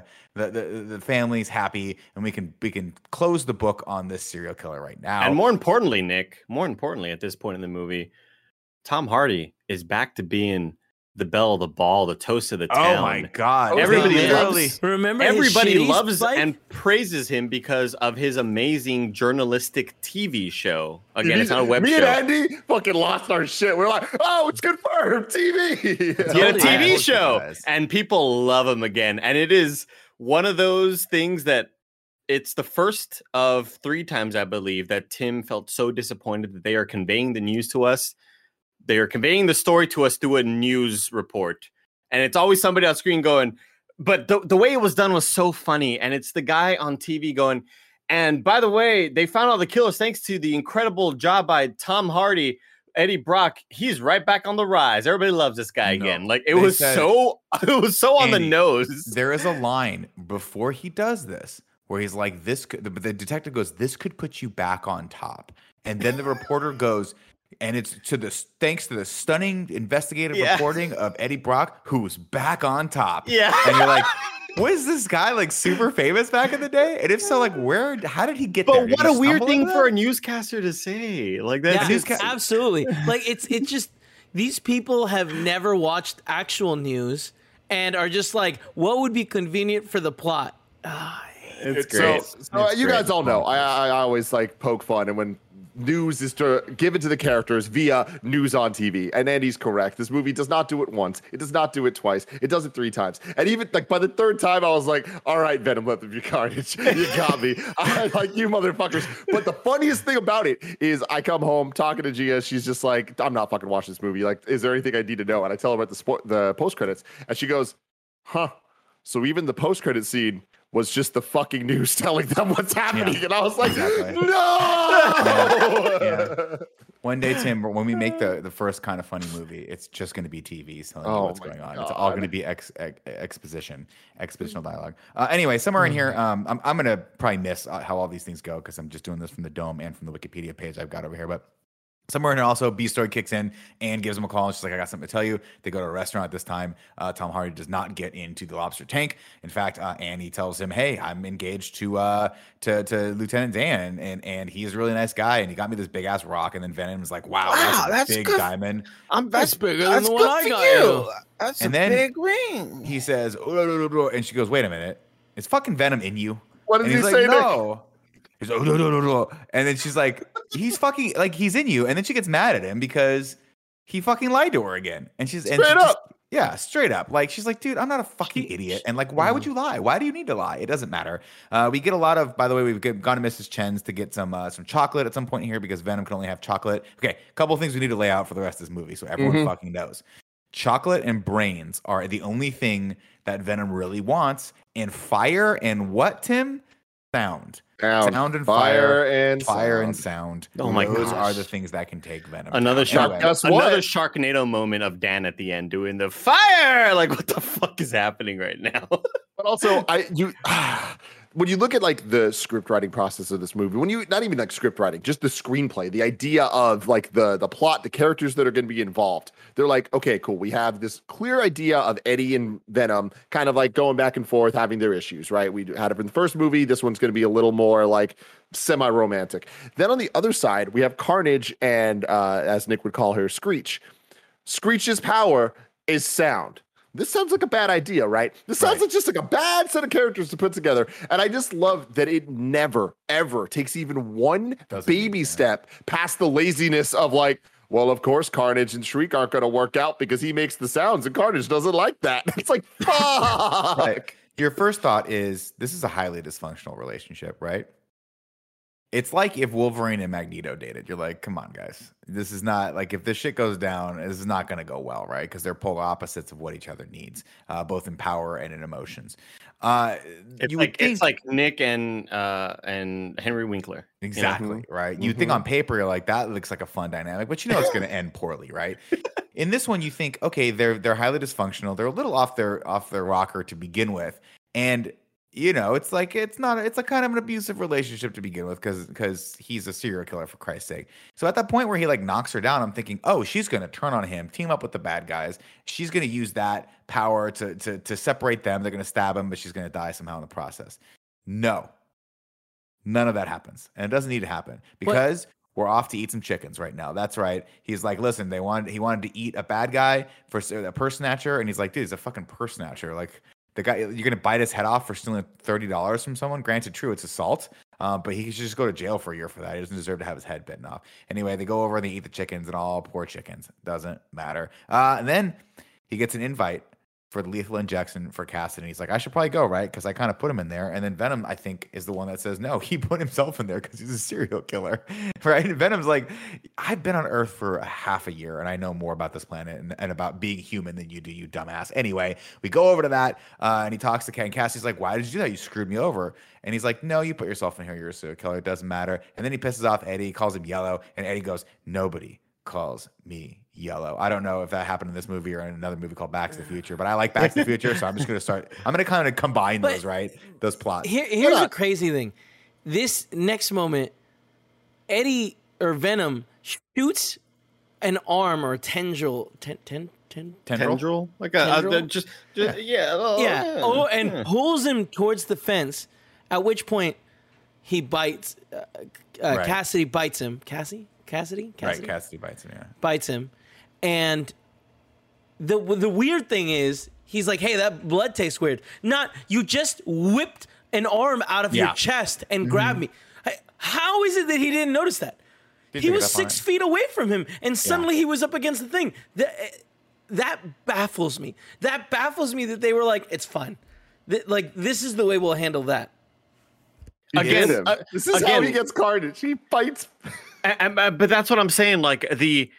families happy, and we can close the book on this serial killer right now. And more importantly, Nick, at this point in the movie, Tom Hardy is back to being the belle of the ball, the toast of the town. Oh my god! Everybody Literally- loves. Remember, Everybody his loves bike? and praises him because of his amazing journalistic TV show. Again, it's not a web Me show. and Andy fucking lost our shit. We're like, oh, it's confirmed. TV. He had a Totally. TV Yeah. show, Guys. and people love him again. And it is one of those things that it's the first of 3 times, I believe, that Tim felt so disappointed that they are conveying the news to us. They are conveying the story to us through a news report. And it's always somebody on screen going, but the way it was done was so funny. And it's the guy on TV going, and by the way, they found all the killers thanks to the incredible job by Tom Hardy. Eddie Brock, he's right back on the rise. Everybody loves this guy again. Like it was so on the Andy, nose. There is a line before he does this where he's like, "This." The detective goes, "This could put you back on top," and then the reporter goes, and it's thanks to the stunning investigative reporting of Eddie Brock, who's back on top. Yeah, and you're like, was this guy like super famous back in the day? And if so, like, how did he get but there? Did what he a weird stumble thing into for that? a newscaster to say. Like that. Yeah, absolutely. Like it's just these people have never watched actual news and are just like, what would be convenient for the plot? It's great. So you guys all know I always like poke fun, and when news is given to the characters via news on TV, and Andy's correct. This movie does not do it once. It does not do it twice. It does it 3 times. And even like by the 3rd time, I was like, all right, Venom, let there be carnage. You got me. I like you motherfuckers. But the funniest thing about it is I come home talking to Gia. She's just like, I'm not fucking watching this movie. Like, is there anything I need to know? And I tell her about the post credits, and she goes, huh. So even the post credit scene was just the fucking news telling them what's happening. Yeah. And I was like, Exactly. no! Yeah. One day, Tim, when we make the first Kind of Funny movie, it's just going to be TV telling you what's going on. It's all going to be expositional dialogue. Anyway, somewhere in here, I'm going to probably miss how all these things go because I'm just doing this from the Dome and from the Wikipedia page I've got over here. But somewhere in here also, B-Story kicks in and gives him a call. And she's like, I got something to tell you. They go to a restaurant at this time. Tom Hardy does not get into the lobster tank. In fact, Annie tells him, hey, I'm engaged to Lieutenant Dan, and he's a really nice guy, and he got me this big-ass rock. And then Venom's like, wow, that's a big good. diamond. That's bigger than the one I got you. That's And a then big ring. He says, "Oh," and she goes, wait a minute. Is fucking Venom in you? What does And he he's say, like, Nick? no. He's like, "Oh." And then she's like, he's fucking, like, he's in you. And then she gets mad at him because he fucking lied to her again. And she's Straight up. Yeah, straight up. Like, she's like, dude, I'm not a fucking idiot. And like, why would you lie? Why do you need to lie? It doesn't matter. We get a lot of, by the way, we've gone to Mrs. Chen's to get some chocolate at some point here because Venom can only have chocolate. Okay, a couple of things we need to lay out for the rest of this movie so everyone fucking knows. Chocolate and brains are the only thing that Venom really wants. And fire and what, Tim? Sound and fire and sound. Oh my Those gosh. are the things that can take Venom. Another down. shark, Guess what? another Sharknado moment of Dan at the end doing the fire. Like, what the fuck is happening right now? But also, when you look at like the script writing process of this movie, when you not even like script writing, just the screenplay, the idea of like the plot, the characters that are going to be involved, they're like, okay, cool. We have this clear idea of Eddie and Venom kind of like going back and forth, having their issues, right? We had it in the first movie. This one's going to be a little more like semi-romantic. Then on the other side, we have Carnage and as Nick would call her, Screech. Screech's power is sound. This sounds like a bad idea, right? This sounds like just like a bad set of characters to put together. And I just love that it never, ever takes even one baby step past the laziness of like, well, of course, Carnage and Shriek aren't going to work out because he makes the sounds and Carnage doesn't like that. It's like, fuck. Right. Your first thought is this is a highly dysfunctional relationship, right? It's like if Wolverine and Magneto dated. You're like, come on, guys. This is not like if this shit goes down, this is not going to go well, right? Because they're polar opposites of what each other needs, both in power and in emotions. It's like Nick and Henry Winkler. Exactly, right? You think on paper, you're like, that looks like a fun dynamic, but you know it's going to end poorly, right? In this one, you think, okay, they're highly dysfunctional. They're a little off their rocker to begin with, and you know, it's like it's a kind of an abusive relationship to begin with because he's a serial killer, for Christ's sake. So at that point where he like knocks her down, I'm thinking, oh, she's gonna turn on him, team up with the bad guys. She's gonna use that power to separate them. They're gonna stab him, but she's gonna die somehow in the process. No, none of that happens, and it doesn't need to happen because we're off to eat some chickens right now. That's right. He's like, listen, he wanted to eat a bad guy for a purse snatcher, and he's like, dude, he's a fucking purse snatcher, like. The guy, you're gonna bite his head off for stealing $30 from someone. Granted, true, it's assault, but he should just go to jail for a year for that. He doesn't deserve to have his head bitten off. Anyway, they go over and they eat the chickens, and all poor chickens. Doesn't matter. And then he gets an invite for the lethal injection for Cassidy. He's like, I should probably go, right? Because I kind of put him in there. And then Venom, I think, is the one that says, no, he put himself in there because he's a serial killer, right? And Venom's like, I've been on Earth for half a year, and I know more about this planet and about being human than you do, you dumbass. Anyway, we go over to that, and he talks to Ken. Cassie's like, why did you do that? You screwed me over. And he's like, no, you put yourself in here. You're a serial killer. It doesn't matter. And then he pisses off Eddie, calls him Yellow, and Eddie goes, nobody calls me Yellow. I don't know if that happened in this movie or in another movie called Back to the Future, but I like Back to the Future, so I'm just going to kind of combine those, right? Those plots. Here's the crazy thing. This next moment, Eddie or Venom shoots an arm or a tendril, tendril? Like just yeah. And pulls him towards the fence, at which point he bites, Cassidy bites him. Cassidy? Right, Cassidy bites him, bites him. And the weird thing is, he's like, hey, that blood tastes weird. Not, you just whipped an arm out of your chest and grabbed me. How is it that he didn't notice that? He was 6 feet away from him, and suddenly he was up against the thing. That baffles me. That baffles me that they were like, it's fine. Like, this is the way we'll handle that. Again, this is how he gets carnage. He fights. But that's what I'm saying. Like the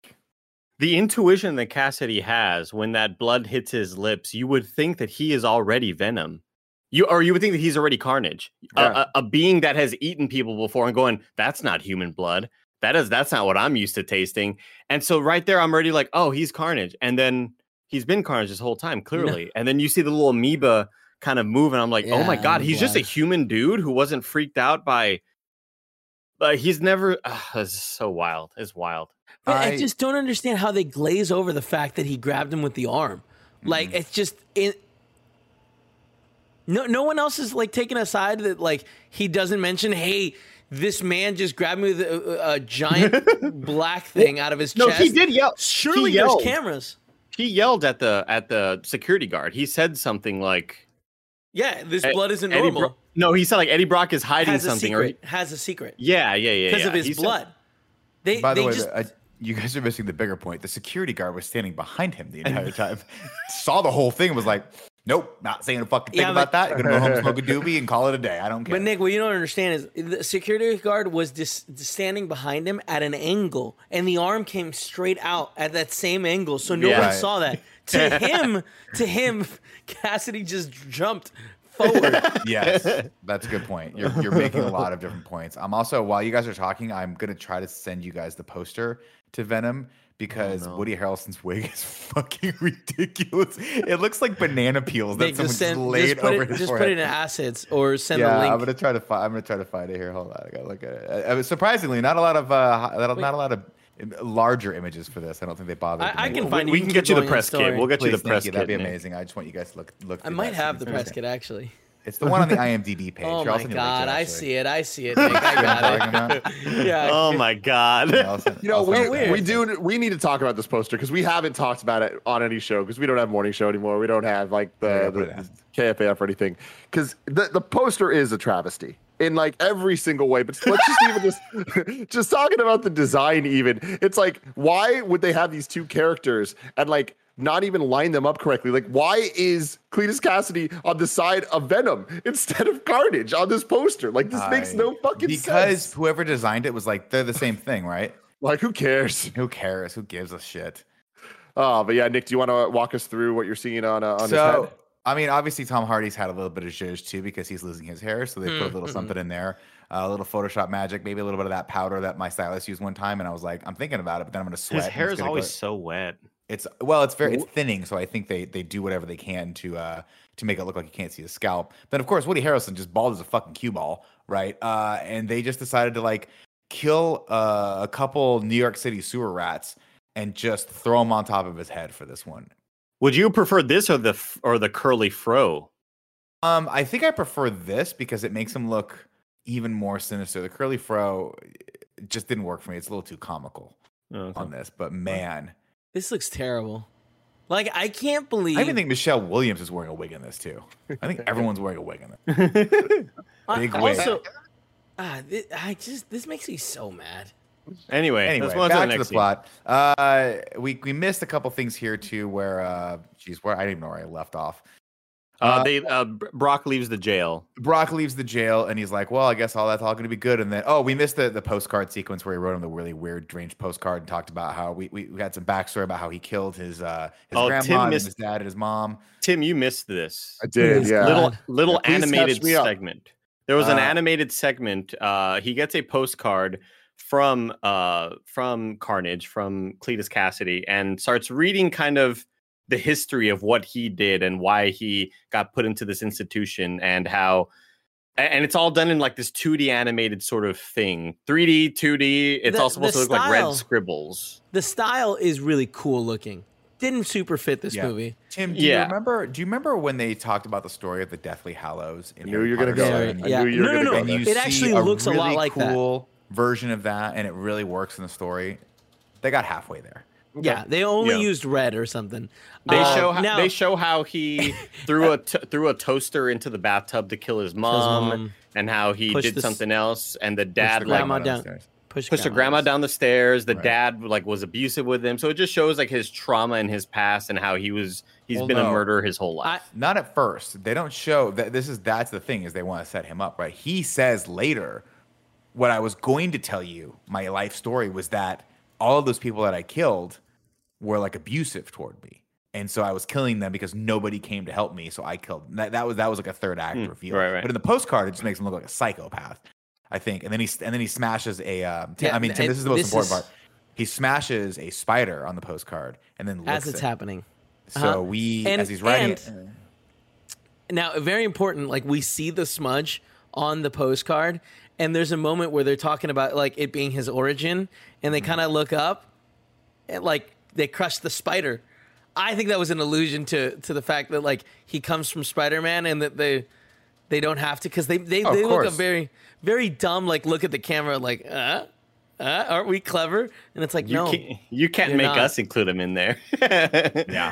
intuition that Cassidy has when that blood hits his lips, you would think that he is already Venom. You would think that he's already Carnage, a being that has eaten people before and going, that's not human blood. That's not what I'm used to tasting. And so right there, I'm already like, oh, he's Carnage. And then he's been Carnage this whole time, clearly. No. And then you see the little amoeba kind of move, and I'm like, oh my God, he's just a human dude who wasn't freaked out by. He's never. This is so wild. It's wild. But I just don't understand how they glaze over the fact that he grabbed him with the arm. Like it's just no one else is like taking aside that like he doesn't mention, hey, this man just grabbed me with a giant black thing out of his chest. No, he did yell. Surely there's cameras. He yelled at the security guard. He said something like, "Yeah, this blood isn't normal." No, he said like Eddie Brock is hiding something, or has a secret. Yeah, because of his blood. By the way, you guys are missing the bigger point. The security guard was standing behind him the entire time, saw the whole thing, and was like, "Nope, not saying a fucking thing about that. You're gonna go home, smoke a doobie, and call it a day. I don't care." But Nick, what you don't understand is the security guard was just standing behind him at an angle, and the arm came straight out at that same angle, so no one saw that. To him, Cassidy just jumped forward. Yes, that's a good point. You're making a lot of different points. I'm also, while you guys are talking, I'm gonna try to send you guys the poster to Venom because Woody Harrelson's wig is fucking ridiculous. It looks like banana peels that someone just laid over his forehead. Just put it in acids or send the link. I'm gonna try to find it here. Hold on, I gotta look at it. Surprisingly, not a lot of larger images for this. I don't think they bothered. I can find. We can get you the press kit. We'll get you the press kit. That'd be amazing. I just want you guys to look. I might have the press kit actually. It's the one on the IMDb page. Oh my God, I see it, Nick. I got it. Yeah. Oh my God. We need to talk about this poster because we haven't talked about it on any show because we don't have morning show anymore. We don't have like the KFAF or anything because the poster is a travesty in like every single way. But let's just even just talking about the design. Even it's like, why would they have these two characters and like not even line them up correctly. Like, why is Cletus Cassidy on the side of Venom instead of Carnage on this poster? Like, this makes no fucking sense. Because whoever designed it was like, they're the same thing, right? Like, who cares? Who cares? Who gives a shit? But yeah, Nick, do you want to walk us through what you're seeing on his head? I mean, obviously Tom Hardy's had a little bit of zhuzh too because he's losing his hair, so they put a little something in there, a little Photoshop magic, maybe a little bit of that powder that my stylist used one time, and I was like, I'm thinking about it, but then I'm gonna sweat. His hair is always so wet. It's thinning, so I think they do whatever they can to make it look like you can't see his scalp. Then of course Woody Harrelson just bald as a fucking cue ball, right? And they just decided to like kill a couple New York City sewer rats and just throw him on top of his head for this one. Would you prefer this or the curly fro? I think I prefer this because it makes him look even more sinister. The curly fro just didn't work for me. It's a little too comical on this, but man, this looks terrible. Like, I can't believe. I even think Michelle Williams is wearing a wig in this too. I think everyone's wearing a wig in it. Big wig. Also, this makes me so mad. Anyway, let's move back to to the plot. We missed a couple things here too, where I don't even know where I left off. Brock leaves the jail. Brock leaves the jail, and he's like, "Well, I guess that's all going to be good." And then, we missed the postcard sequence where he wrote him the really weird, strange postcard and talked about how we had some backstory about how he killed his grandma, and his dad, and his mom. Tim, you missed this. I did, yeah. Little animated segment. There was an animated segment. He gets a postcard from Carnage, from Cletus Cassidy, and starts reading kind of the history of what he did and why he got put into this institution, and it's all done in like this 2D animated sort of thing. 3D, 2D. It's all supposed to look like red scribbles. The style is really cool looking. Didn't super fit this movie. Tim, do you remember when they talked about the story of the Deathly Hallows? I knew you were going to go. Yeah. No. It actually looks a lot like cool version of that, and it really works in the story. They got halfway there. Yeah, they only used red or something. They show how he threw a toaster into the bathtub to kill his mom, and how he did something else, and the dad pushed her grandma down the stairs. The dad was abusive with him, so it just shows like his trauma and his past, and how he's been a murderer his whole life. Not at first. They don't show that. That's the thing, is they want to set him up, right? He says later, what I was going to tell you, my life story, was that all of those people that I killed were like abusive toward me, and so I was killing them because nobody came to help me, so I killed them. That was like a third act reveal. Right. But in the postcard, it just makes him look like a psychopath, I think. And then he smashes a. Tim, this is the most important part. He smashes a spider on the postcard, and then licks as it's it. happening. So as he's writing it. Now, very important. Like, we see the smudge on the postcard, and there's a moment where they're talking about like it being his origin, and they kind of look up, and like they crush the spider. I think that was an allusion to the fact that like he comes from Spider-Man, and that they don't have to, because they look a very, very dumb, like look at the camera like aren't we clever? And it's like, you can't make us include him in there. Yeah.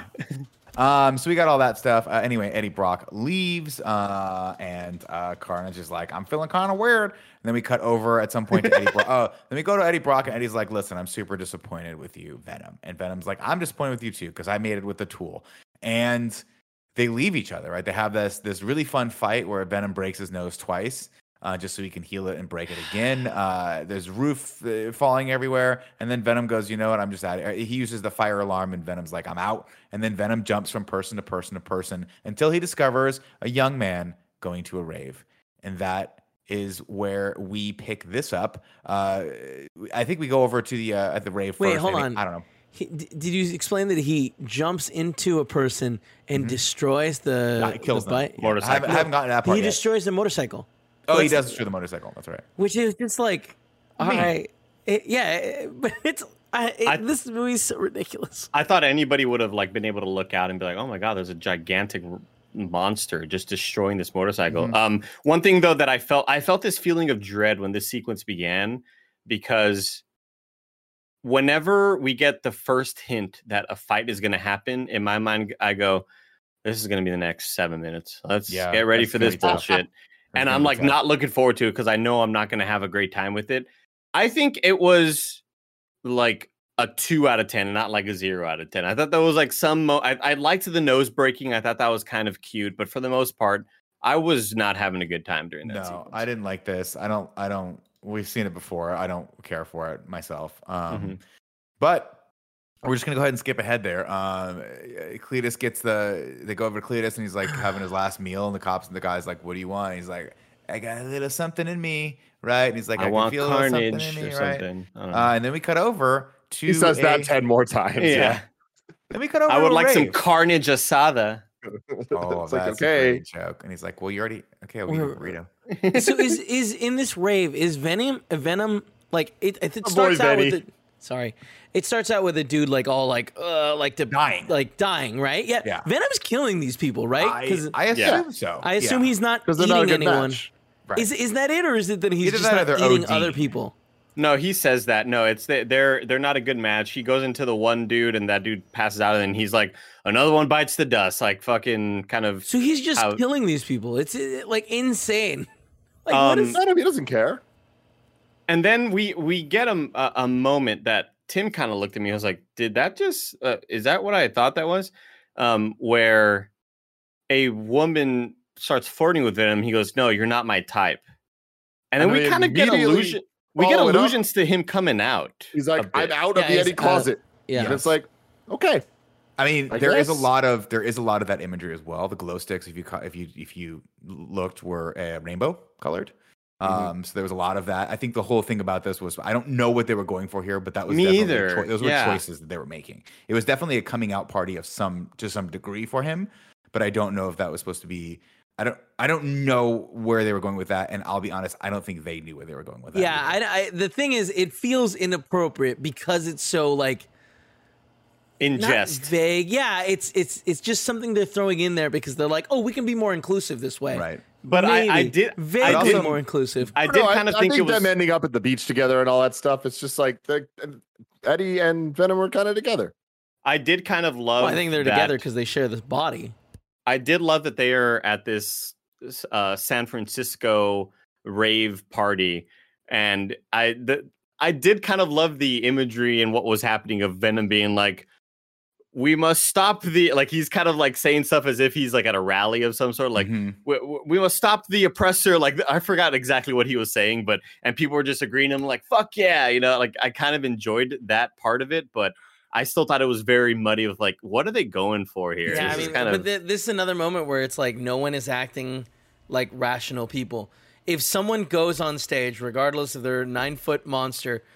So we got all that stuff. Anyway, Eddie Brock leaves, and Carnage is like, I'm feeling kind of weird. And then we cut over at some point to Eddie Brock. Then we go to Eddie Brock, and Eddie's like, listen, I'm super disappointed with you, Venom. And Venom's like, I'm disappointed with you too, because I made it with the tool. And they leave each other, right? They have this really fun fight where Venom breaks his nose twice. Just so he can heal it and break it again. There's roof falling everywhere. And then Venom goes, you know what, I'm just out of here. He uses the fire alarm, and Venom's like, I'm out. And then Venom jumps from person to person to person until he discovers a young man going to a rave. And that is where we pick this up. I think we go over to the at the rave Wait, first. hold on. I don't know. Did you explain that he jumps into a person and destroys the kills the motorcycle? I haven't gotten to that part He yet. destroys the motorcycle. Oh, he does destroy the motorcycle. That's right. Which is just like, all right. But this movie's so ridiculous. I thought anybody would have like been able to look out and be like, oh my God, there's a gigantic monster just destroying this motorcycle. One thing though that I felt this feeling of dread when this sequence began, because whenever we get the first hint that a fight is going to happen, in my mind, I go, this is going to be the next 7 minutes. Let's get ready for this bullshit. And I'm like not looking forward to it, because I know I'm not going to have a great time with it. I think it was like a 2 out of 10 and not like a 0 out of 10. I thought that was like I liked the nose breaking. I thought that was kind of cute, but for the most part, I was not having a good time during that sequence. I didn't like this. I don't. We've seen it before. I don't care for it myself. But we're just gonna go ahead and skip ahead there. Cletus gets they go over to Cletus and he's like having his last meal, and the guy's like, "What do you want?" And he's like, "I got a little something in me, right?" And he's like, "I want can feel carnage something in me, or right?" something. I don't know. And then we cut over to He says that 10 more times. Yeah. Then we cut over. I would to like some rave. carnage asada. Oh, It's like, that's okay. a great joke. And he's like, "Well, you already okay. I'll give you a burrito." So is in this rave is Venom like it starts boy, out Benny. with it starts out with a dude like all like dying, right? Yeah. Venom's killing these people, right? I assume so. I assume he's not Because they're eating not a good anyone. match. Right. Is that it, or is it that he's Either just that or not they're eating OD. other people? No, he says that. No, it's they're not a good match. He goes into the one dude, and that dude passes out, and then he's like, another one bites the dust, like fucking kind of. So he's just killing these people. It's like insane. Like what is? He doesn't care. And then we get a moment that Tim kind of looked at me. I was like, did that just is that what I thought that was? Where a woman starts flirting with Venom. He goes, "No, you're not my type." And then we kind of get illusion. We get allusions to him coming out. He's like, "I'm out of the Eddie closet." Yeah. And it's like, okay. I mean, I there is a guess. lot of that imagery as well. The glow sticks, if you looked, were rainbow colored. So there was a lot of that. I think the whole thing about this was I don't know what they were going for here, but that was Me definitely either. those were choices that they were making. It was definitely a coming out party to some degree for him, but I don't know if that was supposed to be. I don't know where they were going with that, and I'll be honest, I don't think they knew where they were going with that. Yeah, the thing is, it feels inappropriate because it's so like in not jest. vague. Yeah, it's just something they're throwing in there because they're like, oh, we can be more inclusive this way. Right. But I did vaguely more inclusive. I did kind of think it was them ending up at the beach together and all that stuff. It's just like Eddie and Venom were kind of together. I did kind of love. Well, I think they're together because they share this body. I did love that they are at this San Francisco rave party, and I did kind of love the imagery and what was happening of Venom being like, we must stop he's kind of like saying stuff as if he's like at a rally of some sort, like we must stop the oppressor. Like I forgot exactly what he was saying, and people were just agreeing. I'm like, fuck yeah, like I kind of enjoyed that part of it, but I still thought it was very muddy with like, what are they going for here? Yeah, I mean, but this is another moment where it's like no one is acting like rational people. If someone goes on stage, regardless of their 9-foot monster,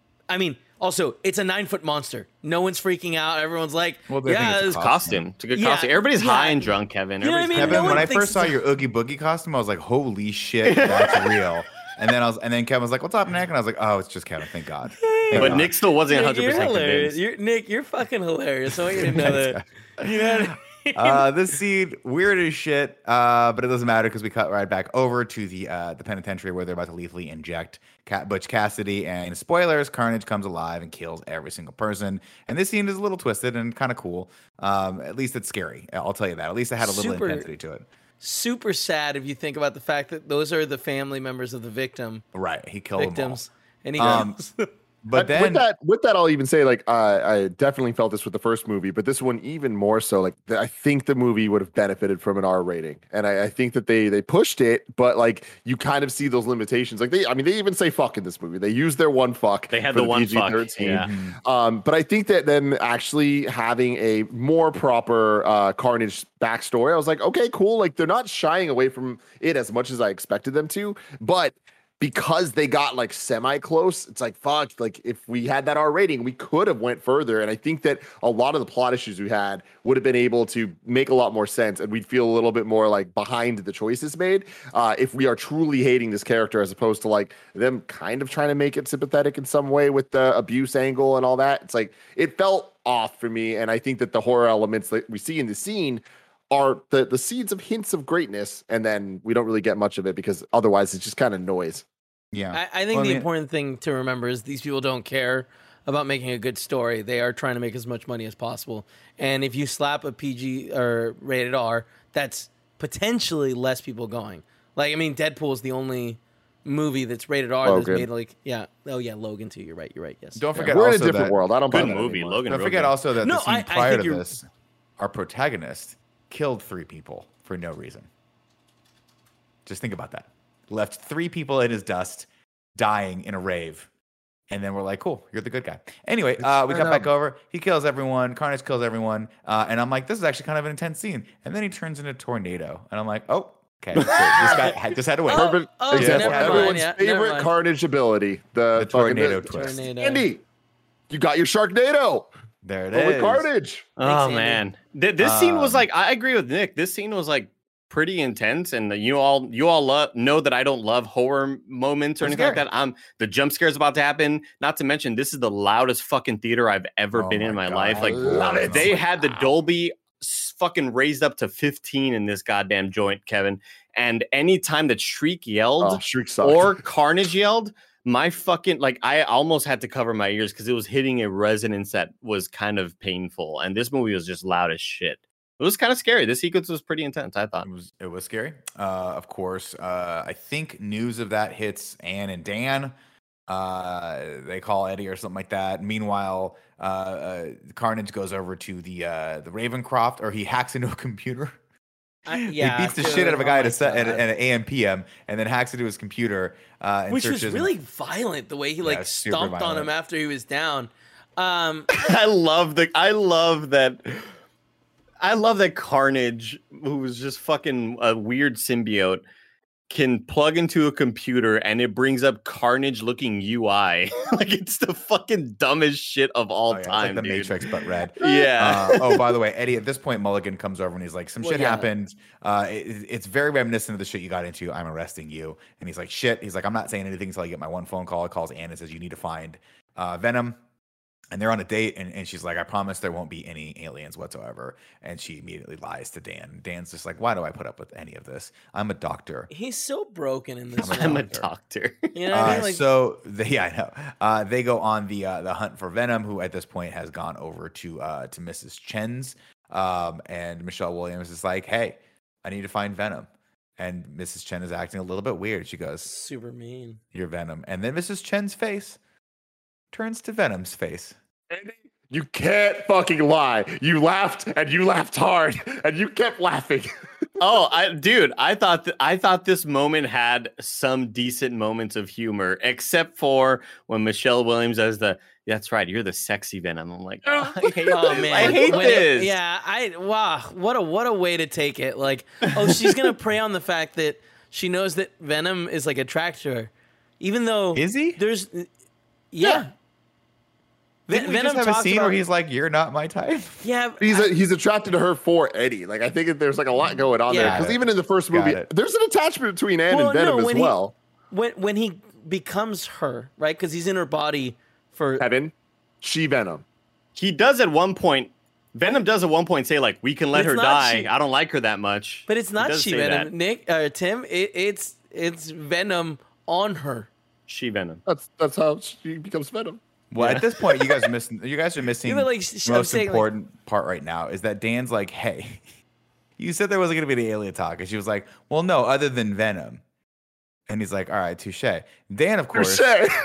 I mean, also it's a 9-foot monster. No one's freaking out. Everyone's like, yeah, it's a costume. It's a good costume. Everybody's high and drunk, Kevin. You know what I mean? Kevin, No one when I thinks first saw your Oogie Boogie costume, I was like, holy shit, that's real. And then Kevin was like, "What's up, Nick?" And I was like, "Oh, it's just Kevin. Thank God." But Nick still wasn't 100% hilarious. convinced. Nick, you're fucking hilarious. I want you to know that. You know what I mean? This scene weird as shit, but it doesn't matter because we cut right back over to the penitentiary where they're about to lethally inject Butch Cassidy. And spoilers: Carnage comes alive and kills every single person. And this scene is a little twisted and kind of cool. At least it's scary. I'll tell you that. At least it had a little intensity to it. Super sad if you think about the fact that those are the family members of the victim. Right, he killed victims, them all. and he goes. But then with that, I'll even say like I definitely felt this with the first movie, but this one even more so. Like I think the movie would have benefited from an R rating, and I think that they pushed it, but like you kind of see those limitations. Like they even say fuck in this movie. They use their one fuck. They had the one fuck. Yeah. But I think that them actually having a more proper Carnage backstory, I was like, okay, cool. Like they're not shying away from it as much as I expected them to, but because they got like semi close, it's like fuck. Like if we had that R rating, we could have went further. And I think that a lot of the plot issues we had would have been able to make a lot more sense, and we'd feel a little bit more like behind the choices made if we are truly hating this character, as opposed to like them kind of trying to make it sympathetic in some way with the abuse angle and all that. It's like it felt off for me, and I think that the horror elements that we see in the scene are the seeds of hints of greatness, and then we don't really get much of it because otherwise it's just kind of noise. Yeah, I think the important thing to remember is these people don't care about making a good story. They are trying to make as much money as possible. And if you slap a PG or rated R, that's potentially less people going. Like, I mean, Deadpool is the only movie that's rated R that's Logan. made like Logan too. You're right. Yes. Don't forget We're in a also different that, world. I don't buy Good that movie, anymore. Logan. Don't real forget good. also that No, the scene I prior think to you're- this, our protagonist killed 3 people for no reason. Just think about that. Left 3 people in his dust, dying in a rave. And then we're like, cool, you're the good guy. Anyway, we come back over. He kills everyone. Carnage kills everyone. And I'm like, this is actually kind of an intense scene. And then he turns into a tornado. And I'm like, oh, okay. So this guy just had to wait. Perfect example. never mind, Everyone's never favorite mind. Carnage ability. The fucking- tornado twist. Tornado. Andy, you got your Sharknado. There it But with is. Carnage. Oh Thanks, man, this scene was Um, like, I agree with Nick. This scene was like pretty intense, and you all know that I don't love horror moments or It's anything like scary. that. The jump scare's about to happen. Not to mention, this is the loudest fucking theater I've ever Oh been in my God, life. I Like, love it. they had the Dolby fucking raised up to 15 in this goddamn joint, Kevin. And anytime that Shriek yelled Oh, Shriek sucked. or Carnage yelled, my fucking I almost had to cover my ears because it was hitting a resonance that was kind of painful. And this movie was just loud as shit. It was kind of scary. This sequence was pretty intense, I thought. It was scary. Of course, I think news of that hits Anne and Dan. They call Eddie or something like that. Meanwhile, Carnage goes over to the Ravencroft, or he hacks into a computer. He beats the shit out of a guy at an AM PM, and then hacks into his computer. And Which was searches- really violent the way he like super stomped on violent. him after he was down. I love that Carnage, who was just fucking a weird symbiote, can plug into a computer and it brings up Carnage looking UI. Like, it's the fucking dumbest shit of all Oh, yeah, it's time, like the dude. Matrix, but red. Yeah. Oh, by the way, Eddie, at this point, Mulligan comes over and he's like, some Well, shit yeah. happened. It's very reminiscent of the shit you got into. I'm arresting you. And he's like, shit. He's like, I'm not saying anything until I get my one phone call. He calls Anne and says, you need to find Venom. And they're on a date, and she's like, I promise there won't be any aliens whatsoever. And she immediately lies to Dan. Dan's just like, why do I put up with any of this? I'm a doctor. He's so broken in this. I'm a film. doctor. You know what I mean? Like, I know. They go on the hunt for Venom, who at this point has gone over to Mrs. Chen's. And Michelle Williams is like, hey, I need to find Venom. And Mrs. Chen is acting a little bit weird. She goes, super mean. you're Venom. And then Mrs. Chen's face turns to Venom's face. Andy, you can't fucking lie. You laughed and you laughed hard and you kept laughing. I thought this moment had some decent moments of humor, except for when Michelle Williams says that's right, you're the sexy Venom. I'm like, oh, I hate Oh this. man, I hate When this. wow, what a way to take it. Like, oh, she's gonna prey on the fact that she knows that Venom is like attracted to her, even though Is he? There's, yeah. Didn't we just have a talks scene about- where he's like, you're not my type? yeah, He's attracted to her for Eddie. Like, I think that there's like a lot going on there. Yeah. Because even in the first Got movie, it. there's an attachment between Anne Well, and Venom no, as when he- well. when he becomes her, right? Because he's in her body for Kevin, she Venom. He does at one point. Venom does at one point say like, "We can let It's her not die. she- I don't like her that much." But it's He not does she say Venom, that. Tim. It's Venom on her. She Venom. That's how she becomes Venom. Well, Yeah. at this point, you guys are missing You know, like, the I'm most saying, like- important part right now is that Dan's like, hey, you said there wasn't going to be any alien talk. And she was like, well, no, other than Venom. And he's like, all right, touche. Dan, of course,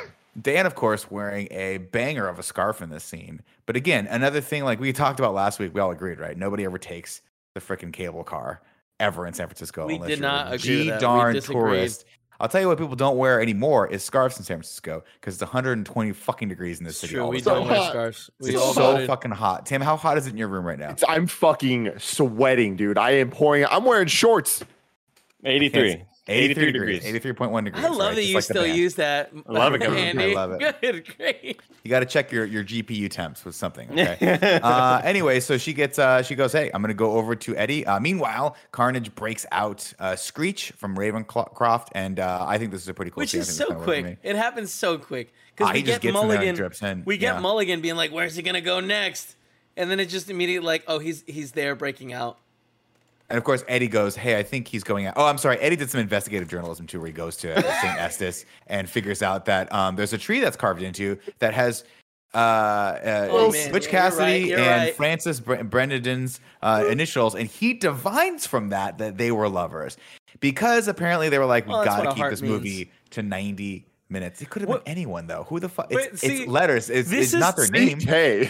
wearing a banger of a scarf in this scene. But again, another thing like we talked about last week, we all agreed, right? Nobody ever takes the freaking cable car ever in San Francisco. We unless did you're not a agree with that. We darn disagreed. tourist. I'll tell you what people don't wear anymore is scarves in San Francisco because it's 120 fucking degrees in this It's city. true. all We the so don't time. wear hot. scarves. We It's all so voted. fucking hot. Tim, how hot is it in your room right now? I'm fucking sweating, dude. I am pouring. I'm wearing shorts. 83. 83 degrees. 83.1 degrees. I love right? that Just you like the still band. use that. I love it, Kevin. Andy. I love it. Good, great. You got to check your GPU temps with something. Okay. Anyway, so she goes, hey, I'm going to go over to Eddie. Meanwhile, Carnage breaks out Screech from Ravencroft. And I think this is a pretty cool Which scene. I is think so this kinda worked for quick. me. It happens so quick because He we just get gets in there and Mulligan. drips in. We get Yeah. Mulligan being like, "Where's he gonna go next?" And then it just immediately like, "Oh, he's there breaking out." And of course, Eddie goes, hey, I think he's going out. Oh, I'm sorry. Eddie did some investigative journalism too, where he goes to St. Estes and figures out that there's a tree that's carved into that has Butch Cassidy you're and right. Francis Brendan's initials, and he divines from that they were lovers because apparently they were like, we Well, that's got to what a keep heart this means. movie to 90 minutes. It could have What- been anyone though. Who the fuck? Wait, It's see, letters. It's this not is- their name. Hey,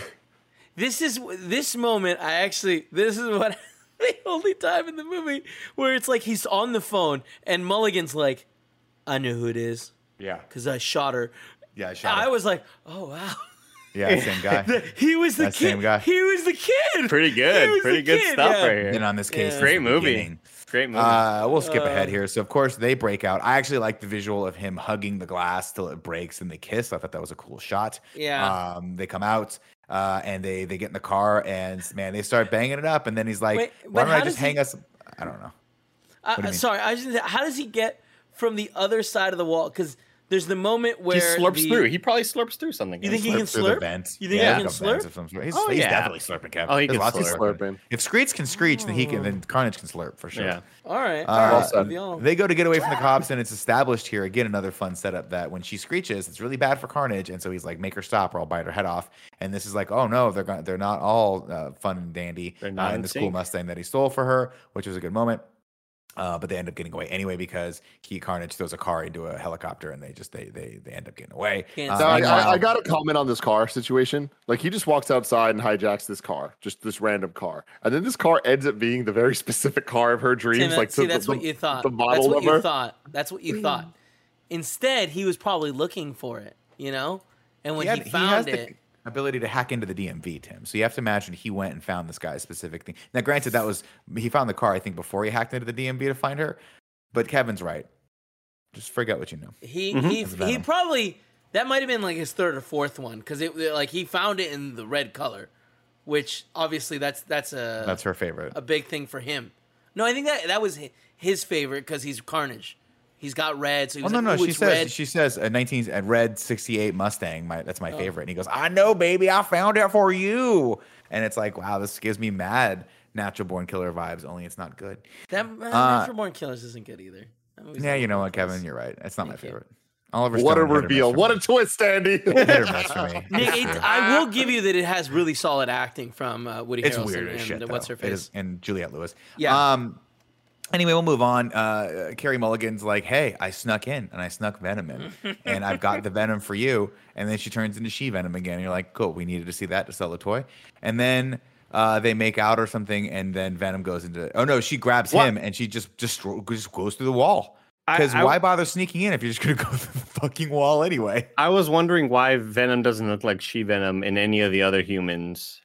This moment, this is what the only time in the movie where it's like he's on the phone and Mulligan's like, I know who it is Yeah, because I shot her. yeah. I shot I it. was like, oh wow. Yeah, same guy. He was the That kid. same guy. He was the kid. Pretty He good. was Pretty the good kid, stuff yeah. right here. And on this case, Yeah. since Great the movie. beginning. Great movie. We'll skip ahead here. So of course they break out. I actually like the visual of him hugging the glass till it breaks and they kiss. I thought that was a cool shot. Yeah. They come out and they get in the car and man, they start banging it up. And then he's like, Wait, "Why but don't how I does just hang he- us?" I don't know. do you mean? Sorry, how does he get from the other side of the wall? Because there's the moment where he slurps through. He probably slurps through something. You think he can Through the slurp? vent. You think Yeah, he can like a vent slurp? of some sort. He's Oh, he's yeah. definitely slurping, Kevin. Oh, he There's can lots of slurp. slurping. If Screech can screech, then he can. Then Carnage can slurp for sure. Yeah. All right. Uh, all right. Y'all- They go to get away from the cops, and it's established here again. Another fun setup that when she screeches, it's really bad for Carnage, and so he's like, "Make her stop, or I'll bite her head off." And this is like, "Oh no, they're not all fun and dandy." They're not in in this cool sync. Mustang that he stole for her, which was a good moment. But they end up getting away anyway because Carnage throws a car into a helicopter, and they end up getting away. Can't now, say Meanwhile- I got to comment on this car situation. Like he just walks outside and hijacks this car, just this random car, and then this car ends up being the very specific car of her dreams. Tim, like see, the- that's the- what you thought. The That's model what of you her. thought. That's what you thought. Instead, he was probably looking for it, you know? And when he has found the it, ability to hack into the DMV, Tim. So you have to imagine he went and found this guy's specific thing. Now, granted, that was he found the car, I think, before he hacked into the DMV to find her. But Kevin's right. Just forget what you know. he That's he Venom. probably that might have been like his third or fourth one because it like he found it in the red color, which obviously that's That's her favorite. a big thing for him. No, I think that was his favorite because he's Carnage. He's got red, so he Oh was no, like, no. "Ooh, it's red." She says a red '68 Mustang. That's my favorite. And he goes, "I know, baby. I found it for you." And it's like, wow, this gives me mad Natural Born Killer vibes. Only it's not good. That Natural Born Killers isn't good either. That movie's Yeah, not you know good. what, Kevin? You're right. It's not my Thank you. favorite. Oliver What a Stone, hit or miss reveal! for What me. a twist, Andy. Hit or miss for me. Nick, It's true. I will give you that it has really solid acting from Woody It's Harrelson weird as and shit. what's Though. her It face. is, and Juliette Lewis. Yeah. Anyway, we'll move on. Carrie Mulligan's like, "Hey, I snuck in and I snuck Venom in, and I've got the Venom for you." And then she turns into She Venom again. And you're like, "Cool, we needed to see that to sell the toy." And then they make out or something, and then Venom goes into. Oh no, she grabs him and she just goes through the wall. Because why bother sneaking in if you're just gonna go through the fucking wall anyway? I was wondering why Venom doesn't look like She Venom in any of the other humans.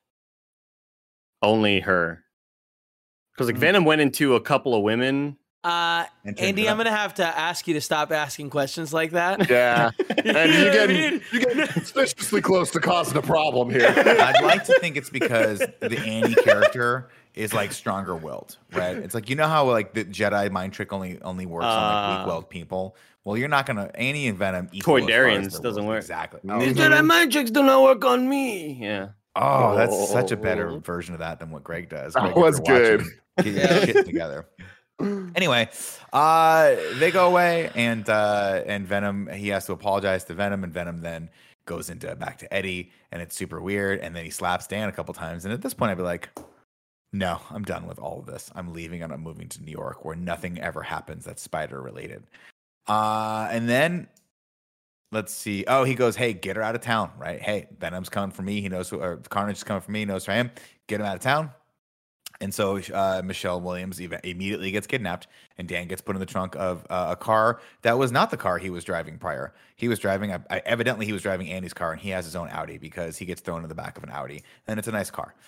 Only her. Because like Venom went into a couple of women. And turned Andy, it I'm up. gonna have to ask you to stop asking questions like that. Yeah, and know what I mean? you get suspiciously close to causing a problem here. I'd like to think it's because the Annie character is like stronger willed, right? It's like you know how like the Jedi mind trick only works on like weak willed people. Well, you're not gonna Annie and Venom equal as far as Toydarians their doesn't wills. work. Exactly. Mhm. Jedi mind tricks do not work on me. Yeah. Oh, that's such a better version of that than what Greg does. That Greg, if was you're good. watching, get your shit together. Anyway, they go away, and Venom, he has to apologize to Venom, and Venom then goes into back to Eddie, and it's super weird. And then he slaps Dan a couple times, and at this point, I'd be like, "No, I'm done with all of this. I'm leaving, and I'm moving to New York, where nothing ever happens that's spider related." And then let's see. Oh, he goes, "Hey, get her out of town, right? Hey, Venom's coming for me. He knows, or Carnage is coming for me. He knows for him. Get him out of town." And so Michelle Williams immediately gets kidnapped, and Dan gets put in the trunk of a car that was not the car he was driving prior. He was driving, evidently he was driving Andy's car, and he has his own Audi because he gets thrown in the back of an Audi, and it's a nice car.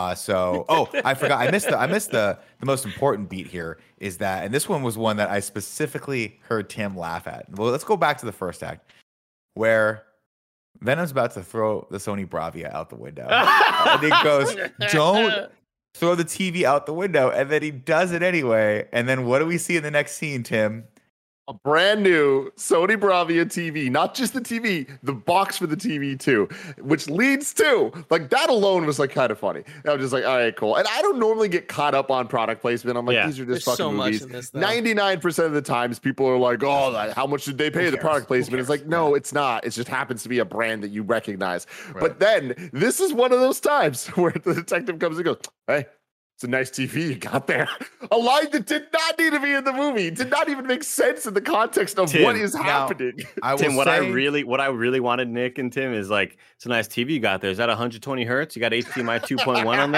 I forgot, I missed the most important beat here is that, and this one was one that I specifically heard Tim laugh at. Well, let's go back to the first act where Venom's about to throw the Sony Bravia out the window, and he goes, "Don't throw the TV out the window," and then he does it anyway. And then what do we see in the next scene, Tim? A brand new Sony Bravia TV, not just the TV, the box for the TV too, which leads to like that alone was like kind of funny. And I'm just like, all right, cool. And I don't normally get caught up on product placement. I'm like, these are just There's fucking so much movies. in this, though. 99% of the times people are like, oh, how much did they pay the product placement? It's like, no, it's not. It just happens to be a brand that you recognize. Right. But then this is one of those times where the detective comes and goes, hey, it's a nice TV you got there. A line that did not need to be in the movie. It did not even make sense in the context of Tim, what is happening. Tim, what I really wanted, Nick and Tim, is like, it's a nice TV you got there. Is that 120 hertz? You got HDMI 2.1 on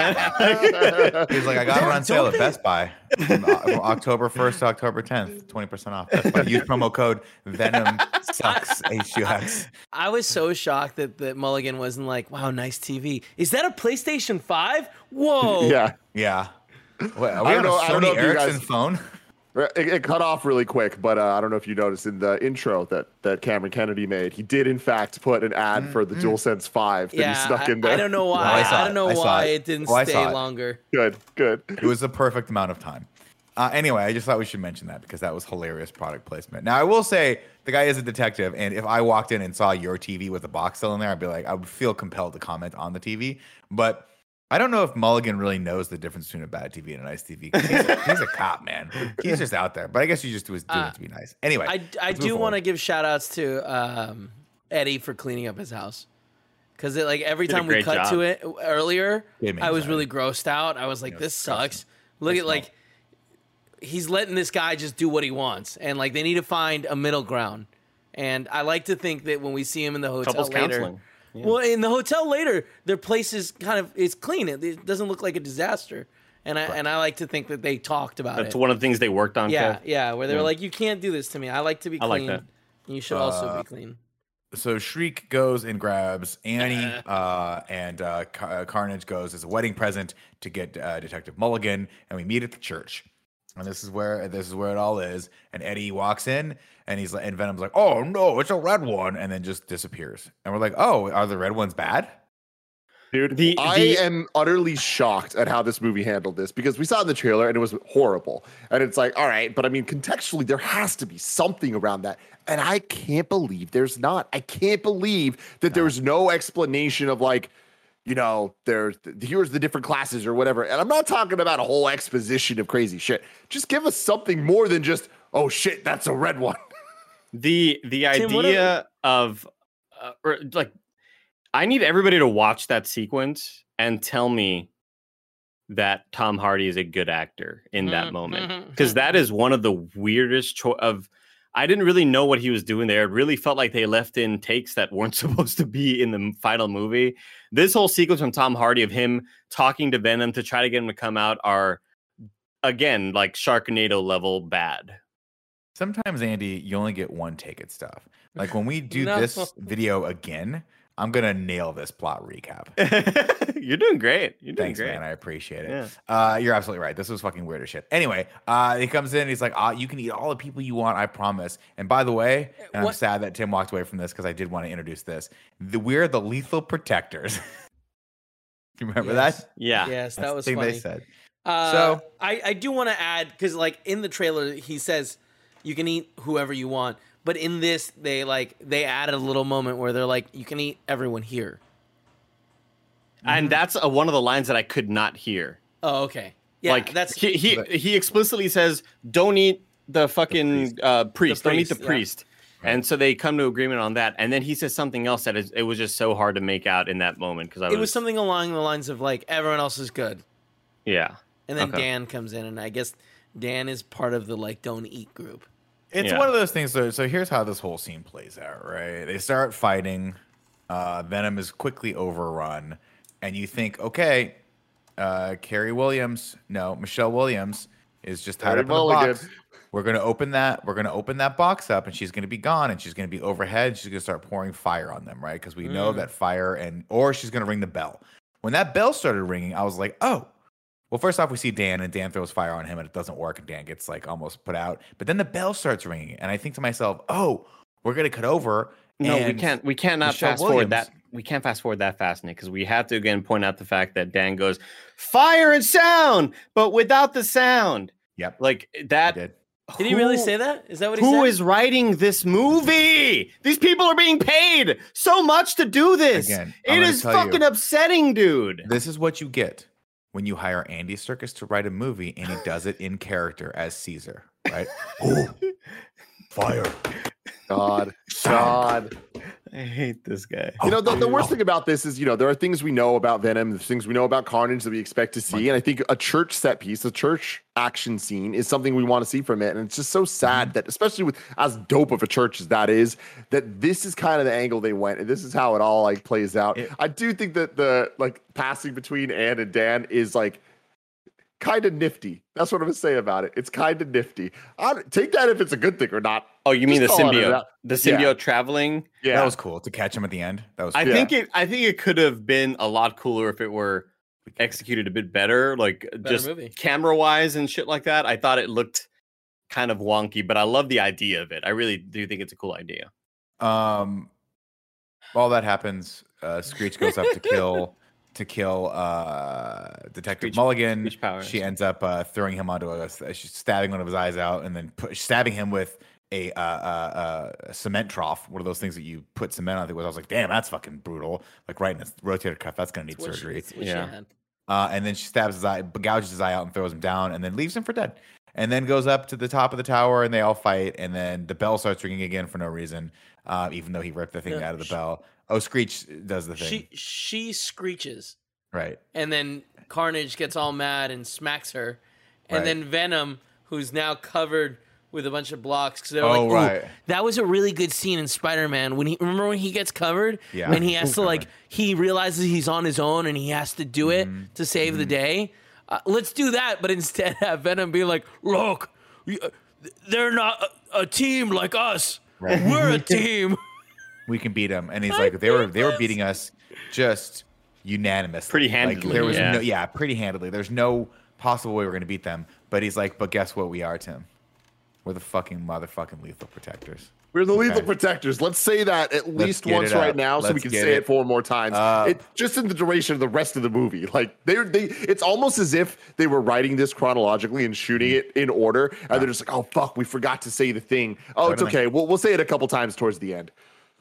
that? He's like, I got it on sale at Best Buy from October 1st to October 10th, 20% off. That's why use promo code Venom sucks HUX. I was so shocked that Mulligan wasn't like, wow, nice TV. Is that a PlayStation 5? Whoa. Yeah. Wait, are we on a Sony Ericsson phone? It cut off really quick, but I don't know if you noticed in the intro that Cameron Kennedy made, he did in fact put an ad for the DualSense 5 that he snuck in there. I don't know why. I don't know why it didn't stay longer. Good. It was the perfect amount of time. Anyway, I just thought we should mention that because that was hilarious product placement. Now, I will say the guy is a detective, and if I walked in and saw your TV with a box still in there, I'd be like, I would feel compelled to comment on the TV. But I don't know if Mulligan really knows the difference between a bad TV and a nice TV. He's a cop, man. He's just out there. But I guess he just was doing it to be nice. Anyway, I do want to give shout outs to Eddie for cleaning up his house. Because like every time we cut to it earlier, I was really grossed out. I was like, this sucks. Look at like, he's letting this guy just do what he wants. And like, they need to find a middle ground. And I like to think that when we see him in the hotel later. Counseling. Yeah. Well, in the hotel later, their place is it's clean. It doesn't look like a disaster. And I like to think that they talked about it. That's one of the things they worked on. Yeah, where they were like, you can't do this to me. I like to be clean. I like that. You should also be clean. So Shriek goes and grabs Annie, and Carnage goes as a wedding present to get Detective Mulligan, and we meet at the church. And this is where it all is. And Eddie walks in, and and Venom's like, "Oh no, it's a red one," and then just disappears. And we're like, "Oh, are the red ones bad?" Dude, I am utterly shocked at how this movie handled this because we saw it in the trailer and it was horrible. And it's like, all right, but I mean, contextually, there has to be something around that. And I can't believe there's not. I can't believe that there's no explanation of like, you know, here's the different classes or whatever. And I'm not talking about a whole exposition of crazy shit. Just give us something more than just, oh shit, that's a red one. The idea of like, I need everybody to watch that sequence and tell me that Tom Hardy is a good actor in that moment. Because that is one of the weirdest I didn't really know what he was doing there. It really felt like they left in takes that weren't supposed to be in the final movie. This whole sequence from Tom Hardy of him talking to Venom to try to get him to come out are, again, like Sharknado level bad. Sometimes, Andy, you only get one take at stuff. Like when we do this video again, I'm going to nail this plot recap. You're doing great. Thanks, man. I appreciate it. Yeah. You're absolutely right. This was fucking weird as shit. Anyway, he comes in. He's like, you can eat all the people you want. I promise. And by the way, I'm sad that Tim walked away from this because I did want to introduce this. We're the Lethal Protectors. Do you remember that? Yeah. Yes, that was the thing funny. they said. So I do want to add, because like in the trailer, he says you can eat whoever you want. But in this, they added a little moment where they're like, you can eat everyone here. And that's one of the lines that I could not hear. Oh, okay. Yeah, like he explicitly says, don't eat the fucking priest. Don't eat the priest. Right. And so they come to agreement on that. And then he says something else that it was just so hard to make out in that moment. Because it was something along the lines of like, everyone else is good. Yeah. And then Dan comes in, and I guess Dan is part of the like, don't eat group. It's one of those things. So here's how this whole scene plays out, right? They start fighting. Venom is quickly overrun. And you think, okay, Michelle Williams is just tied up in a box. We're going to open that. We're going to open that box up, and she's going to be gone, and she's going to be overhead. And she's going to start pouring fire on them, right? Because we know that fire or she's going to ring the bell. When that bell started ringing, I was like, oh. Well, first off, we see Dan, and Dan throws fire on him, and it doesn't work, and Dan gets like almost put out. But then the bell starts ringing, and I think to myself, "Oh, we're gonna cut over." No, we cannot fast forward that. We can't fast forward that fast, Nick, because we have to again point out the fact that Dan goes fire and sound, but without the sound. Yep, like that. Did he really say that? Is that what he Who said? is writing this movie? These people are being paid so much to do this. Again, I'm it gonna is tell you, fucking upsetting, dude. This is what you get when you hire Andy Serkis to write a movie and he does it in character as Caesar, right? Ooh, fire. God. I hate this guy. You know, the worst thing about this is, there are things we know about Venom, the things we know about Carnage that we expect to see. And I think a church set piece, a church action scene is something we want to see from it. And it's just so sad that, especially with as dope of a church as that is, that this is kind of the angle they went. And this is how it all like plays out. I do think that the like passing between Anne and Dan is like kind of nifty. That's what I'm gonna say about it. It's kind of nifty. Take that if it's a good thing or not. Oh, you mean the Just call it symbiote? out. The symbiote traveling? Yeah, That was cool to catch him at the end. That was I cool. think it could have been a lot cooler if it were executed a bit better, like just movie. camera wise and shit like that. I thought it looked kind of wonky, but I love the idea of it. I really do think it's a cool idea. While that happens, Screech goes up to kill Detective Screech- Mulligan. Screech power. She ends up throwing him onto she's stabbing one of his eyes out, and then stabbing him with a cement trough, one of those things that you put cement on. I was like, damn, that's fucking brutal. Like right in his rotator cuff, that's gonna need surgery. Yeah. And then she stabs his eye, gouges his eye out, and throws him down, and then leaves him for dead. And then goes up to the top of the tower, and they all fight. And then the bell starts ringing again for no reason, even though he ripped the thing out of the bell. Oh, Screech does the thing. She screeches, Right. and then Carnage gets all mad and smacks her, and Right. then Venom, who's now covered with a bunch of blocks, because they're Oh, like, right. "Ooh, that was a really good scene in Spider-Man when he gets covered, Yeah. and he has to like he realizes he's on his own and he has to do it to save the day. Let's do that, but instead have Venom be like, look, they're not a team like us. Right. We're a team. We can beat him. And he's like, they were beating us just unanimously. Pretty Like, handedly, there was yeah. pretty handedly. There's no possible way we're gonna beat them. But he's like, but guess what we are, Tim? We're the fucking motherfucking lethal protectors. We're the lethal Okay. protectors. Let's say that at least get once it right up. now, so we Let's can get say it it 4 more times. It just in the duration of the rest of the movie. Like it's almost as if they were writing this chronologically and shooting it in order, and they're just like, "Oh fuck, we forgot to say the thing. Oh, it's okay. We'll say it a couple times towards the end."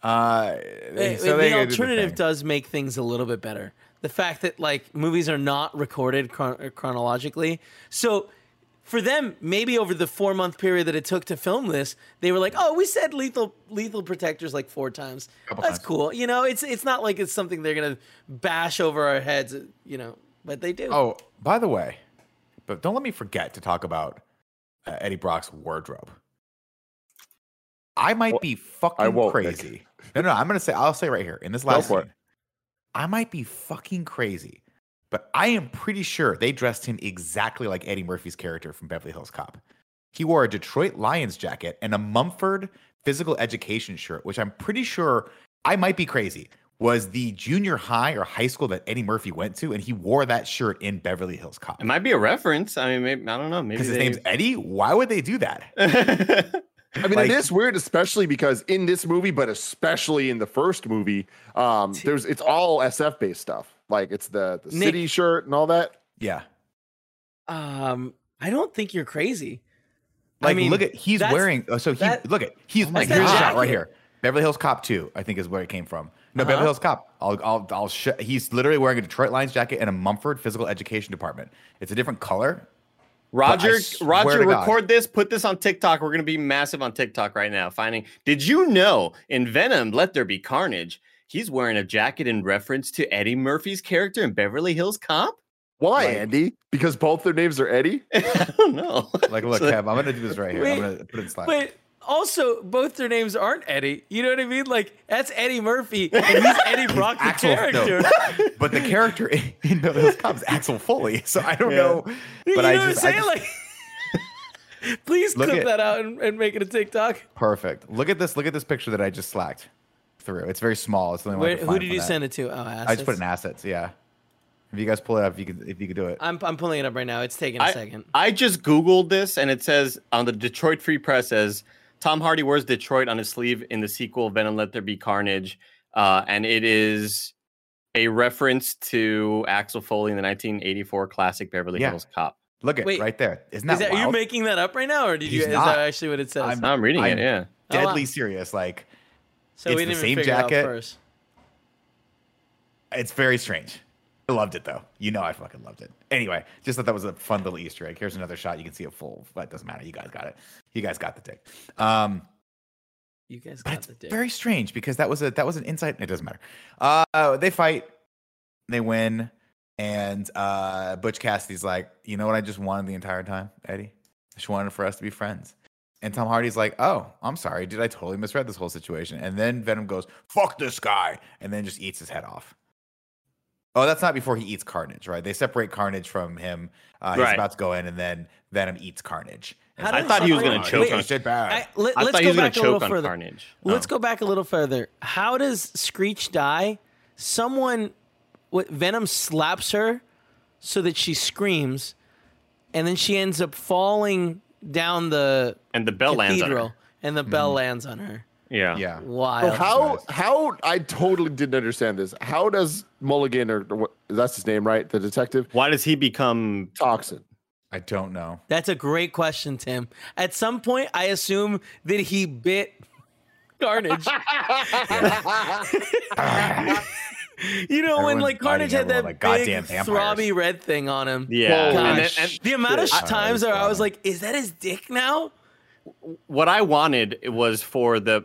The alternative does make things a little bit better. The fact that like movies are not recorded chronologically, so for them, maybe over the 4-month period that it took to film this, they were like, "Oh, we said lethal protectors like 4 times. That's times. cool." You know, it's not like it's something they're gonna bash over our heads. You know, but they do. Oh, by the way, but don't let me forget to talk about Eddie Brock's wardrobe. I might be fucking won't, crazy. No, I'll say right here in this last for it. scene. I might be fucking crazy, but I am pretty sure they dressed him exactly like Eddie Murphy's character from Beverly Hills Cop. He wore a Detroit Lions jacket and a Mumford physical education shirt, which I'm pretty sure, I might be crazy, was the junior high or high school that Eddie Murphy went to, and he wore that shirt in Beverly Hills Cop. It might be a reference. I mean, maybe, I don't know. Maybe Because his name's Eddie? Why would they do that? I mean, Like- it is weird, especially because in this movie, but especially in the first movie, it's all SF based stuff. Like it's the Nick- city shirt and all that. Yeah. I don't think you're crazy. Like, I mean, look at, he's that's- wearing, he's, that- look at, he's, That's here's a that shot right jacket. here. Beverly Hills Cop 2, I think is where it came from. No, Uh-huh. Beverly Hills Cop. He's literally wearing a Detroit Lions jacket and a Mumford Physical Education Department. It's a different color. Roger, swear Roger, to God. record this. Put this on TikTok. We're gonna be massive on TikTok right now. Did you know in Venom, Let There Be Carnage, he's wearing a jacket in reference to Eddie Murphy's character in Beverly Hills Cop? Why, Like- Andy? Because both their names are Eddie? I don't know. Like, look, So- Kev, I'm going to do this right here. Wait, I'm going to put it in Slack. But also, both their names aren't Eddie. You know what I mean? Like, that's Eddie Murphy, and he's Eddie Brock, the character. No. But the character in Beverly Hills Cop is Axel Foley. So I don't know. But You know I what I'm just, saying? Like, please Look clip at- that out and make it a TikTok. perfect. Look at this picture that I just slacked through. It's very small. It's the only one I Where, can who find did from you that. send it to? Oh, assets. I just put in assets, yeah. If you guys pull it up, if you could do it. I'm pulling it up right now. It's taking a second. I just Googled this and it says on the Detroit Free Press says Tom Hardy wears Detroit on his sleeve in the sequel Venom Let There Be Carnage. And it is a reference to Axel Foley in the 1984 classic Beverly Yeah. Hills Cop. Look at Wait, right there. Isn't that, Is that wild? you making that up right now, or did you? He's Is not. that actually what it says? I'm reading I'm it. Yeah. Deadly wow. serious. Like, So it's we the didn't same even figure it out jacket. first. it's very strange. I loved it though. You know, I fucking loved it. Anyway, just thought that was a fun little Easter egg. Here's another shot. You can see it full, but it doesn't matter. You guys got it. You guys got the dick. You guys But got it's the dick. very strange because that was an insight. It doesn't matter. They fight, they win, and Butch Cassidy's like, you know what I just wanted the entire time, Eddie? I just wanted for us to be friends. And Tom Hardy's like, oh, I'm sorry. Did I totally misread this whole situation? And then Venom goes, fuck this guy, and then just eats his head off. Oh, that's not before he eats Carnage, right? They separate Carnage from him. He's Right. about to go in, and then Venom eats Carnage. And How so- do I thought he was separate- going to Wait, choke on. It's shit bad. I let's thought he go was going back to a little choke on further. Carnage. Let's Oh. go back a little further. How does Screech die? Venom slaps her so that she screams, and then she ends up falling down the And the bell lands on cathedral, her. and the bell lands on her. Yeah. Yeah. So Wild. how I totally didn't understand this. How does Mulligan or what that's his name, right? The detective Why does he become? toxin. I don't know. That's a great question, Tim. At some point, I assume that he bit Carnage. You know, when Everyone's like Carnage biting had that everyone like big goddamn vampires. throbby red thing on him. Yeah. Holy And, Gosh. and The amount of shit. times where I was like, is that his dick now? what I wanted was for the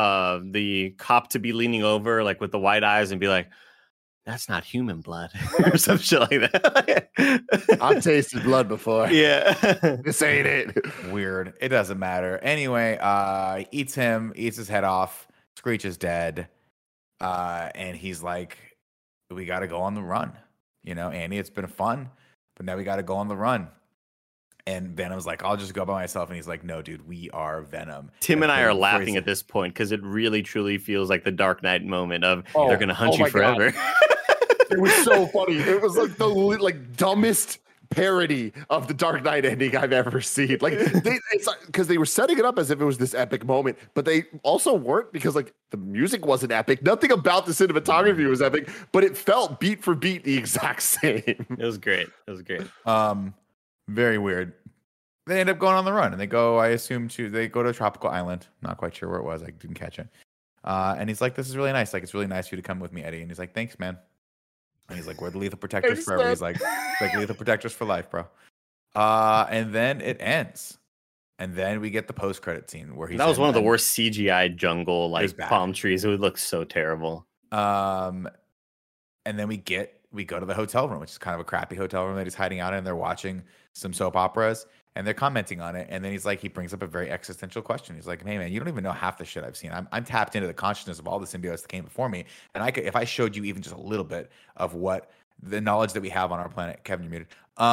cop to be leaning over like with the white eyes and be like, "That's not human blood," or some shit like that. I've tasted blood before. yeah. This ain't it. Weird. It doesn't matter. Anyway, he eats him, eats his head off. Screech is dead. And he's like, we got to go on the run. You know, Andy, it's been fun, but now we got to go on the run. And Venom's like, I'll just go by myself. And he's like, no, dude, we are Venom. Tim and I are before he laughing said- at this point because it really truly feels like the Dark Knight moment of Oh, they're gonna hunt oh you my God. forever. It was so funny. It was like the dumbest parody of the Dark Knight ending I've ever seen. Like it's because they were setting it up as if it was this epic moment, but they also weren't because like the music wasn't epic. Nothing about the cinematography was epic, but it felt beat for beat the exact same. It was great. It was great. Very weird. They end up going on the run and they go, I assume they go to a tropical island. Not quite sure where it was. I didn't catch it. And he's like, this is really nice. Like, it's really nice for you to come with me, Eddie. And he's like, thanks, man. And he's like, we're the lethal protectors Thanks, forever. man. He's like lethal protectors for life, bro. And then it ends. And then we get the post-credit scene where he's That was in- one of the and- worst CGI jungle was like bad. palm trees. It would look so terrible. And then we go to the hotel room, which is kind of a crappy hotel room that he's hiding out in. They're watching some soap operas and they're commenting on it. And then he brings up a very existential question. He's like, hey man, you don't even know half the shit I've seen. I'm tapped into the consciousness of all the symbiotes that came before me. And if I showed you even just a little bit of what the knowledge that we have on our planet, Kevin, you're muted.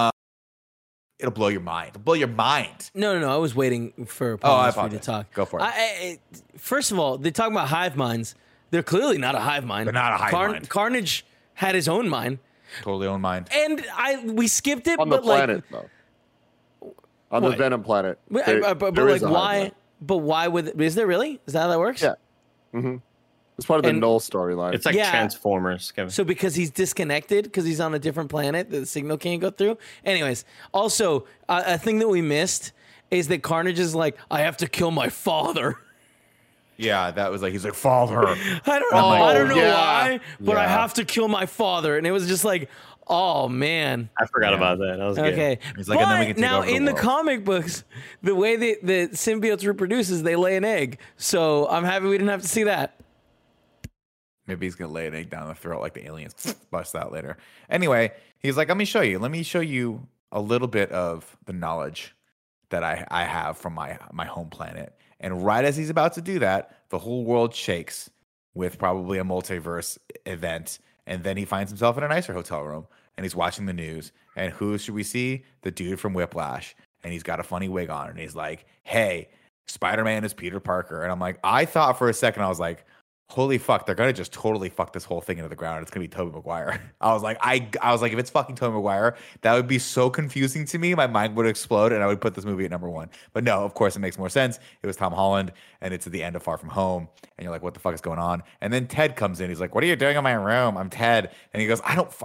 It'll blow your mind. It'll blow your mind. No. I was waiting for Oh, I pause for you to apologize. talk. Go for it. First of all, they talk about hive minds. They're clearly not a hive mind. They're not a hive mind. Carnage had his own mind, Totally own mind. and we skipped it. On the but like, planet, though. On the What? Venom planet. but there like is a hive why? mind. But why would? Is there really? Is that how that works? Yeah. It's part of the And- Null storyline. It's like Yeah. Transformers, Kevin. So because he's disconnected, because he's on a different planet, the signal can't go through. Anyways, also a thing that we missed is that Carnage is like, I have to kill my father. Yeah, that was like, he's like, father. I don't know. Oh, I don't know yeah. why, but I Yeah. have to kill my father, and it was just like, oh man. I forgot Yeah. about that. That was good. Okay. He's like, and then we can take now over the in the world. comic books, the way the symbiotes reproduce is they lay an egg. So I'm happy we didn't have to see that. Maybe he's gonna lay an egg down the throat like the aliens bust out later. Anyway, he's like, let me show you. Let me show you a little bit of the knowledge that I have from my home planet. And right as he's about to do that, the whole world shakes with probably a multiverse event. And then he finds himself in a nicer hotel room and he's watching the news. And who should we see? The dude from Whiplash. And he's got a funny wig on. And he's like, hey, Spider-Man is Peter Parker. And I'm like, I thought for a second, I was like, holy fuck, they're gonna just totally fuck this whole thing into the ground. It's gonna be Tobey Maguire. I was like, if it's fucking Tobey Maguire, that would be so confusing to me. My mind would explode, and I would put this movie at number 1. But no, of course, it makes more sense. It was Tom Holland, and it's at the end of Far From Home, and you're like, what the fuck is going on? And then Ted comes in. He's like, what are you doing in my room? I'm Ted, and he goes,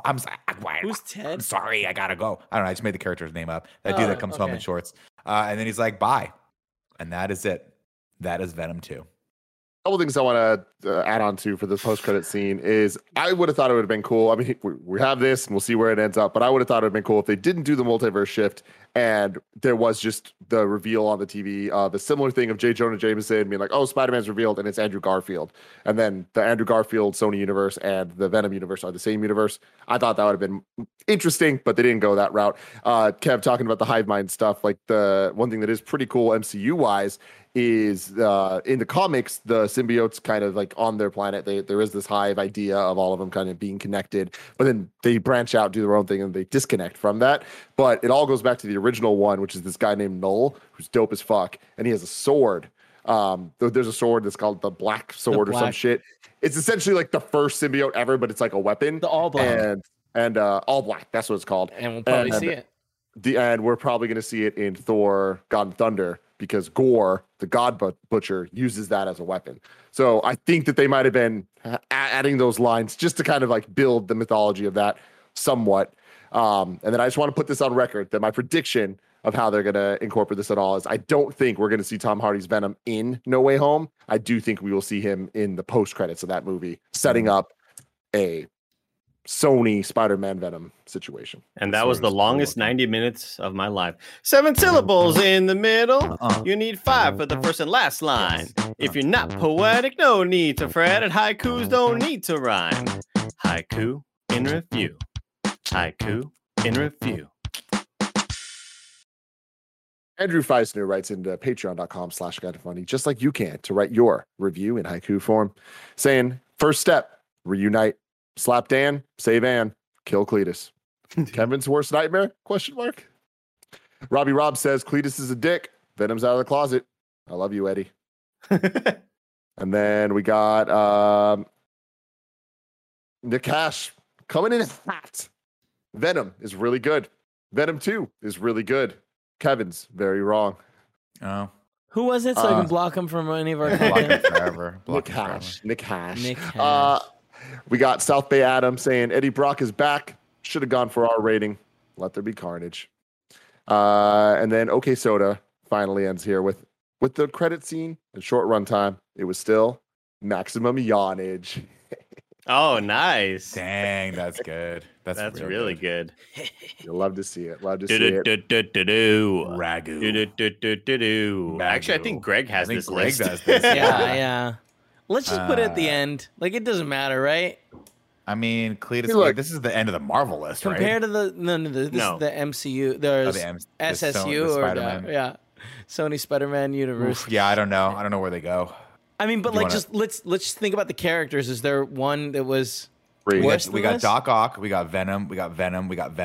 Who's Ted? I'm sorry, I gotta go. I don't know. I just made the character's name up. That dude that comes home in shorts, and then he's like, bye, and that is it. That is Venom 2. Couple things I want to add on to for this post-credit scene is I would have thought it would have been cool. I mean, we have this and we'll see where it ends up, but I would have thought it would have been cool if they didn't do the multiverse shift and there was just the reveal on the TV, the similar thing of J. Jonah Jameson being like, oh, Spider-Man's revealed and it's Andrew Garfield. And then the Andrew Garfield Sony universe and the Venom universe are the same universe. I thought that would have been interesting, but they didn't go that route. Kev, talking about the hive mind stuff, like the one thing that is pretty cool MCU-wise is in the comics, the symbiotes kind of like on their planet, there is this hive idea of all of them kind of being connected, but then they branch out, do their own thing, and they disconnect from that. But it all goes back to the original one, which is this guy named Null, who's dope as fuck, and he has a sword. There's a sword that's called the Black Sword or some shit. It's essentially like the first symbiote ever, but it's like a weapon. The All Black. And All Black, that's what it's called. And we'll probably see it. And we're probably going to see it in Thor God and Thunder because Gore, the God Butcher, uses that as a weapon. So I think that they might have been adding those lines just to kind of like build the mythology of that somewhat. And then I just want to put this on record that my prediction of how they're going to incorporate this at all is I don't think we're going to see Tom Hardy's Venom in No Way Home. I do think we will see him in the post credits of that movie, setting up a Sony Spider-Man Venom situation. And that was the longest 90 minutes of my life. 7 syllables in the middle. You need 5 for the first and last line. If you're not poetic, no need to fret. And haikus don't need to rhyme. Haiku in review. Haiku in review. Andrew Feisner writes into patreon.com/kindafunny, just like you can, to write your review in haiku form, saying, first step, reunite. Slap Dan, save Ann, kill Cletus. Kevin's worst nightmare? Question mark. Robbie Robb says Cletus is a dick. Venom's out of the closet. I love you, Eddie. And then we got Nick Cash coming in hot. Venom is really good. Venom 2 is really good. Kevin's very wrong. Oh. Who was it so I can block him from any of our Block content? it forever. Nick Cash. Nick Cash. We got South Bay Adam saying Eddie Brock is back. Should have gone for our rating. Let there be carnage. And then OK Soda finally ends here with the credit scene and short runtime. It was still maximum yawnage. Oh, nice. Dang, that's good. That's really good. You'll love to see it. Love to see it. Ragu. Actually, I think Greg has this Greg list. does this. Yeah. Let's just put it at the end. Like, it doesn't matter, right? I mean, Cletus, Look, this is the end of the Marvel list, right? Compared to this is the MCU. There's the SSU Spider-Man. Sony Spider-Man universe. Oof, yeah, I don't know. I don't know where they go. I mean, but like, just let's just think about the characters. Is there one that was worse than We got this? Doc Ock. We got Venom. We got Venom. We got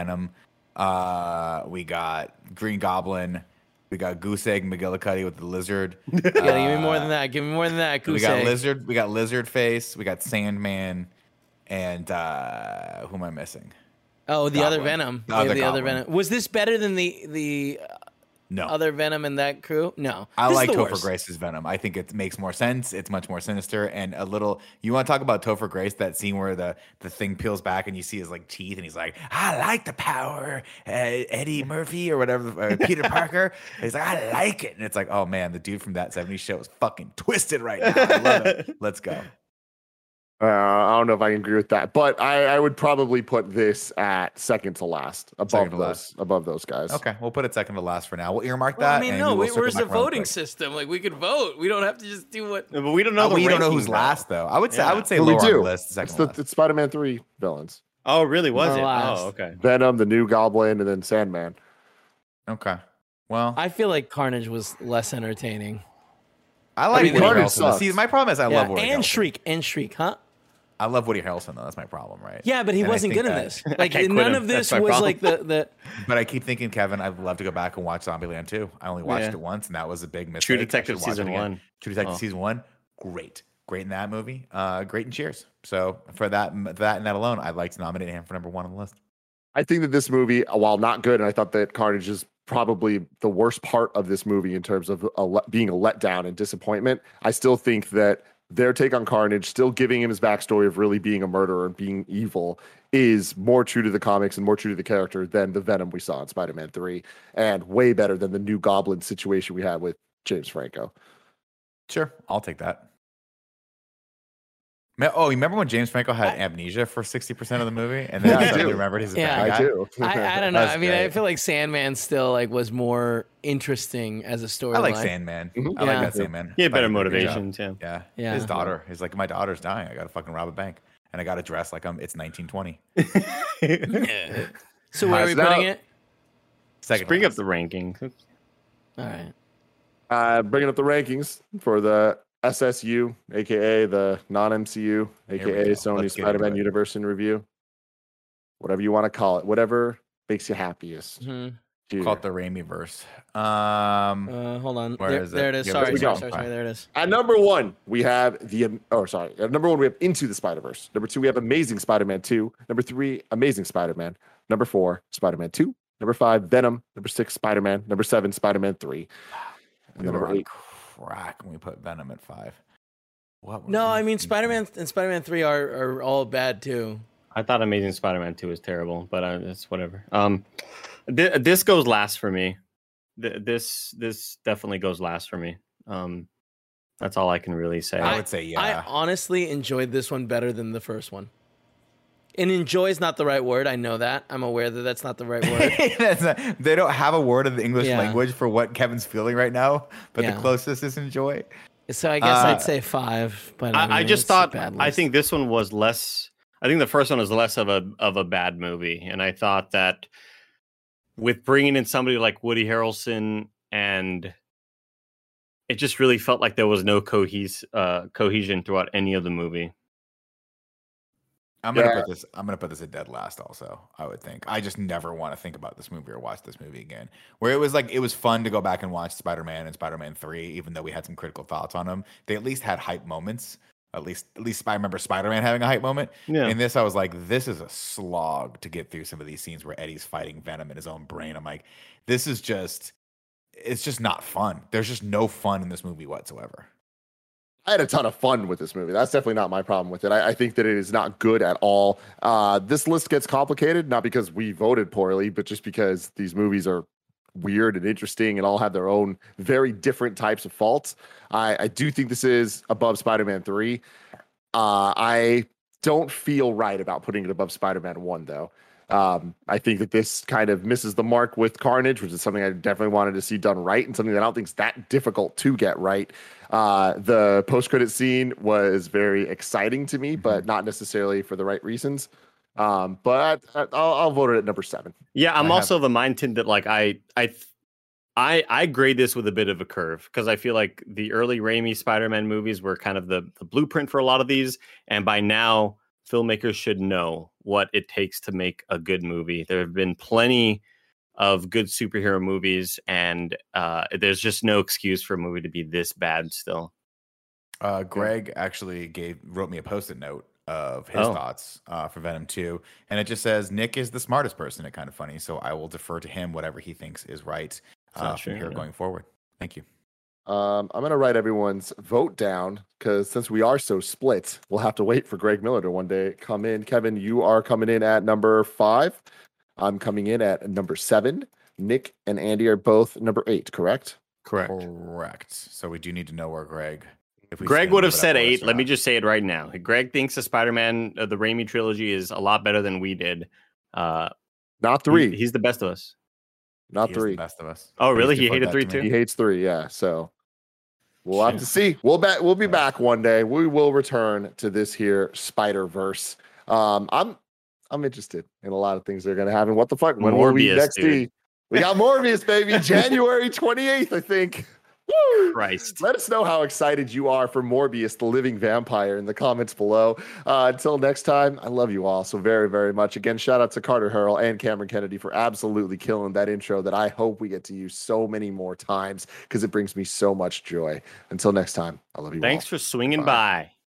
Green Goblin. We got Goose Egg McGillicuddy with the lizard. Yeah, give me more than that. Give me more than that. Goose We got egg. Lizard. We got Lizard Face. We got Sandman. And who am I missing? Oh, the Goblin. other Venom. The other the other Goblin. Venom. Was this better than the No. other Venom in that crew? No. I This is like the Topher worst. Grace's Venom. I think it makes more sense. It's much more sinister and a little. You want to talk about Topher Grace? That scene where the thing peels back and you see his like teeth, and he's like, "I like the power, Eddie Murphy or whatever, Peter Parker." He's like, "I like it," and it's like, "Oh man, the dude from that '70s show is fucking twisted right now." I love it. Let's go. I don't know if I can agree with that, but I would probably put this at second to last above those guys. Okay, we'll put it second to last for now. We'll earmark Well, that. I mean, and no. we'll circle Where's the back around voting quick. system? Like, we could vote. We don't have to just do what. But we don't know We don't know who's rankings, though. last though. I would say Well, we lower on do. the list. Second to last. It's Spider-Man 3 villains. Oh, really? Was No, it? last. Oh, okay. Venom, the new Goblin, and then Sandman. Okay. Well, I feel like Carnage was less entertaining. I like mean, Woody Carnage Harrelson. sucks. See, my problem is I love Woody and Harrelson. Shriek, huh? I love Woody Harrelson though. That's my problem, right? Yeah, but he And I wasn't think good in that- this. Like, can't quit none him. of this That's my was problem. like the. But I keep thinking, Kevin, I'd love to go back and watch Zombieland 2. I only watched Yeah. it once, and that was a big mistake. True I Detective should watch it season again. 1. True Detective Oh. season 1, great. great in that movie. Great in Cheers. So for that and that alone, I'd like to nominate him for number 1 on the list. I think that this movie, while not good, and I thought that Carnage is probably the worst part of this movie in terms of being a letdown and disappointment. I still think that their take on Carnage, still giving him his backstory of really being a murderer and being evil, is more true to the comics and more true to the character than the Venom we saw in Spider-Man 3, and way better than the New Goblin situation we had with James Franco. Sure, I'll take that. Oh, you remember when James Franco had amnesia for 60% of the movie, and then I remembered he's a bad guy? I do. I don't know. I mean, I feel like Sandman still was more interesting as a storyline. I like Sandman. I like that Sandman. He had better motivations. Yeah. His daughter is like, my daughter's dying. I got to fucking rob a bank, and I got to dress like it's 1920. So where are we putting it? Second. Bring up the rankings. All right. Bringing up the rankings for the SSU, aka the non-MCU, aka Sony Spider-Man Universe in Review. Whatever you want to call it, whatever makes you happiest. Mm-hmm. Call it the Raimi verse. Hold on. There it is. Sorry, there it is. At number 1, we have At number 1, we have Into the Spider-Verse. Number 2, we have Amazing Spider-Man 2. Number 3, Amazing Spider-Man. Number 4, Spider-Man 2. Number 5, Venom. Number 6, Spider-Man. Number 7, Spider-Man 3. And number 8. Crack when we put Venom at 5. No, I mean Spider-Man and Spider-Man 3 are all bad too. I thought Amazing Spider-Man 2 was terrible, but it's whatever. This goes last for me. This definitely goes last for me. That's all I can really say. I would say yeah. I honestly enjoyed this one better than the first one. And enjoy is not the right word. I know that. I'm aware that that's not the right word. They don't have a word in the English language for what Kevin's feeling right now, but the closest is enjoy. So I guess I'd say 5. But I just thought, I think this one was less. I think the first one was less of a bad movie, and I thought that with bringing in somebody like Woody Harrelson, and it just really felt like there was no cohesion throughout any of the movie. I'm gonna put this at dead last. Also, I would think. I just never want to think about this movie or watch this movie again. Where it was fun to go back and watch Spider-Man and Spider-Man 3, even though we had some critical thoughts on them. They at least had hype moments. At least I remember Spider-Man having a hype moment. Yeah. In this, I was like, this is a slog to get through some of these scenes where Eddie's fighting Venom in his own brain. I'm like, it's just not fun. There's just no fun in this movie whatsoever. I had a ton of fun with this movie. That's definitely not my problem with it. I think that it is not good at all. This list gets complicated, not because we voted poorly, but just because these movies are weird and interesting and all have their own very different types of faults. I do think this is above Spider-Man 3. I don't feel right about putting it above Spider-Man 1, though. I think that this kind of misses the mark with Carnage, which is something I definitely wanted to see done right and something that I don't think is that difficult to get right. The post-credit scene was very exciting to me, but not necessarily for the right reasons. But I'll vote it at number 7. Yeah, I'm also the mindset that like I grade this with a bit of a curve because I feel like the early Raimi Spider-Man movies were kind of the blueprint for a lot of these, and by now filmmakers should know what it takes to make a good movie. There have been plenty of good superhero movies, and there's just no excuse for a movie to be this bad still. Greg actually wrote me a post-it note of his thoughts for Venom 2, and it just says Nick is the smartest person at Kind of Funny, so I will defer to him whatever he thinks is right from here going forward. Thank you. I'm going to write everyone's vote down because since we are so split, we'll have to wait for Greg Miller to one day come in. Kevin, you are coming in at number 5. I'm coming in at number 7. Nick and Andy are both number 8, correct? Correct. So we do need to know where Greg... Greg would have said 8. Let me just say it right now. Greg thinks the Spider-Man, the Raimi trilogy is a lot better than we did. Not 3. He's the best of us. Not 3. The best of us. Oh, really? He hated 3 too? He hates 3, yeah. So we'll have to see. We'll be back one day. We will return to this here Spider-Verse. I'm interested in a lot of things that are going to happen. What the fuck? When will we next see? We got Morbius, baby. January 28th, I think. Christ. Let us know how excited you are for Morbius, the living vampire, in the comments below. Until next time, I love you all so very, very much. Again, shout out to Carter Hurl and Cameron Kennedy for absolutely killing that intro that I hope we get to use so many more times because it brings me so much joy. Until next time, I love you all. Thanks for swinging by.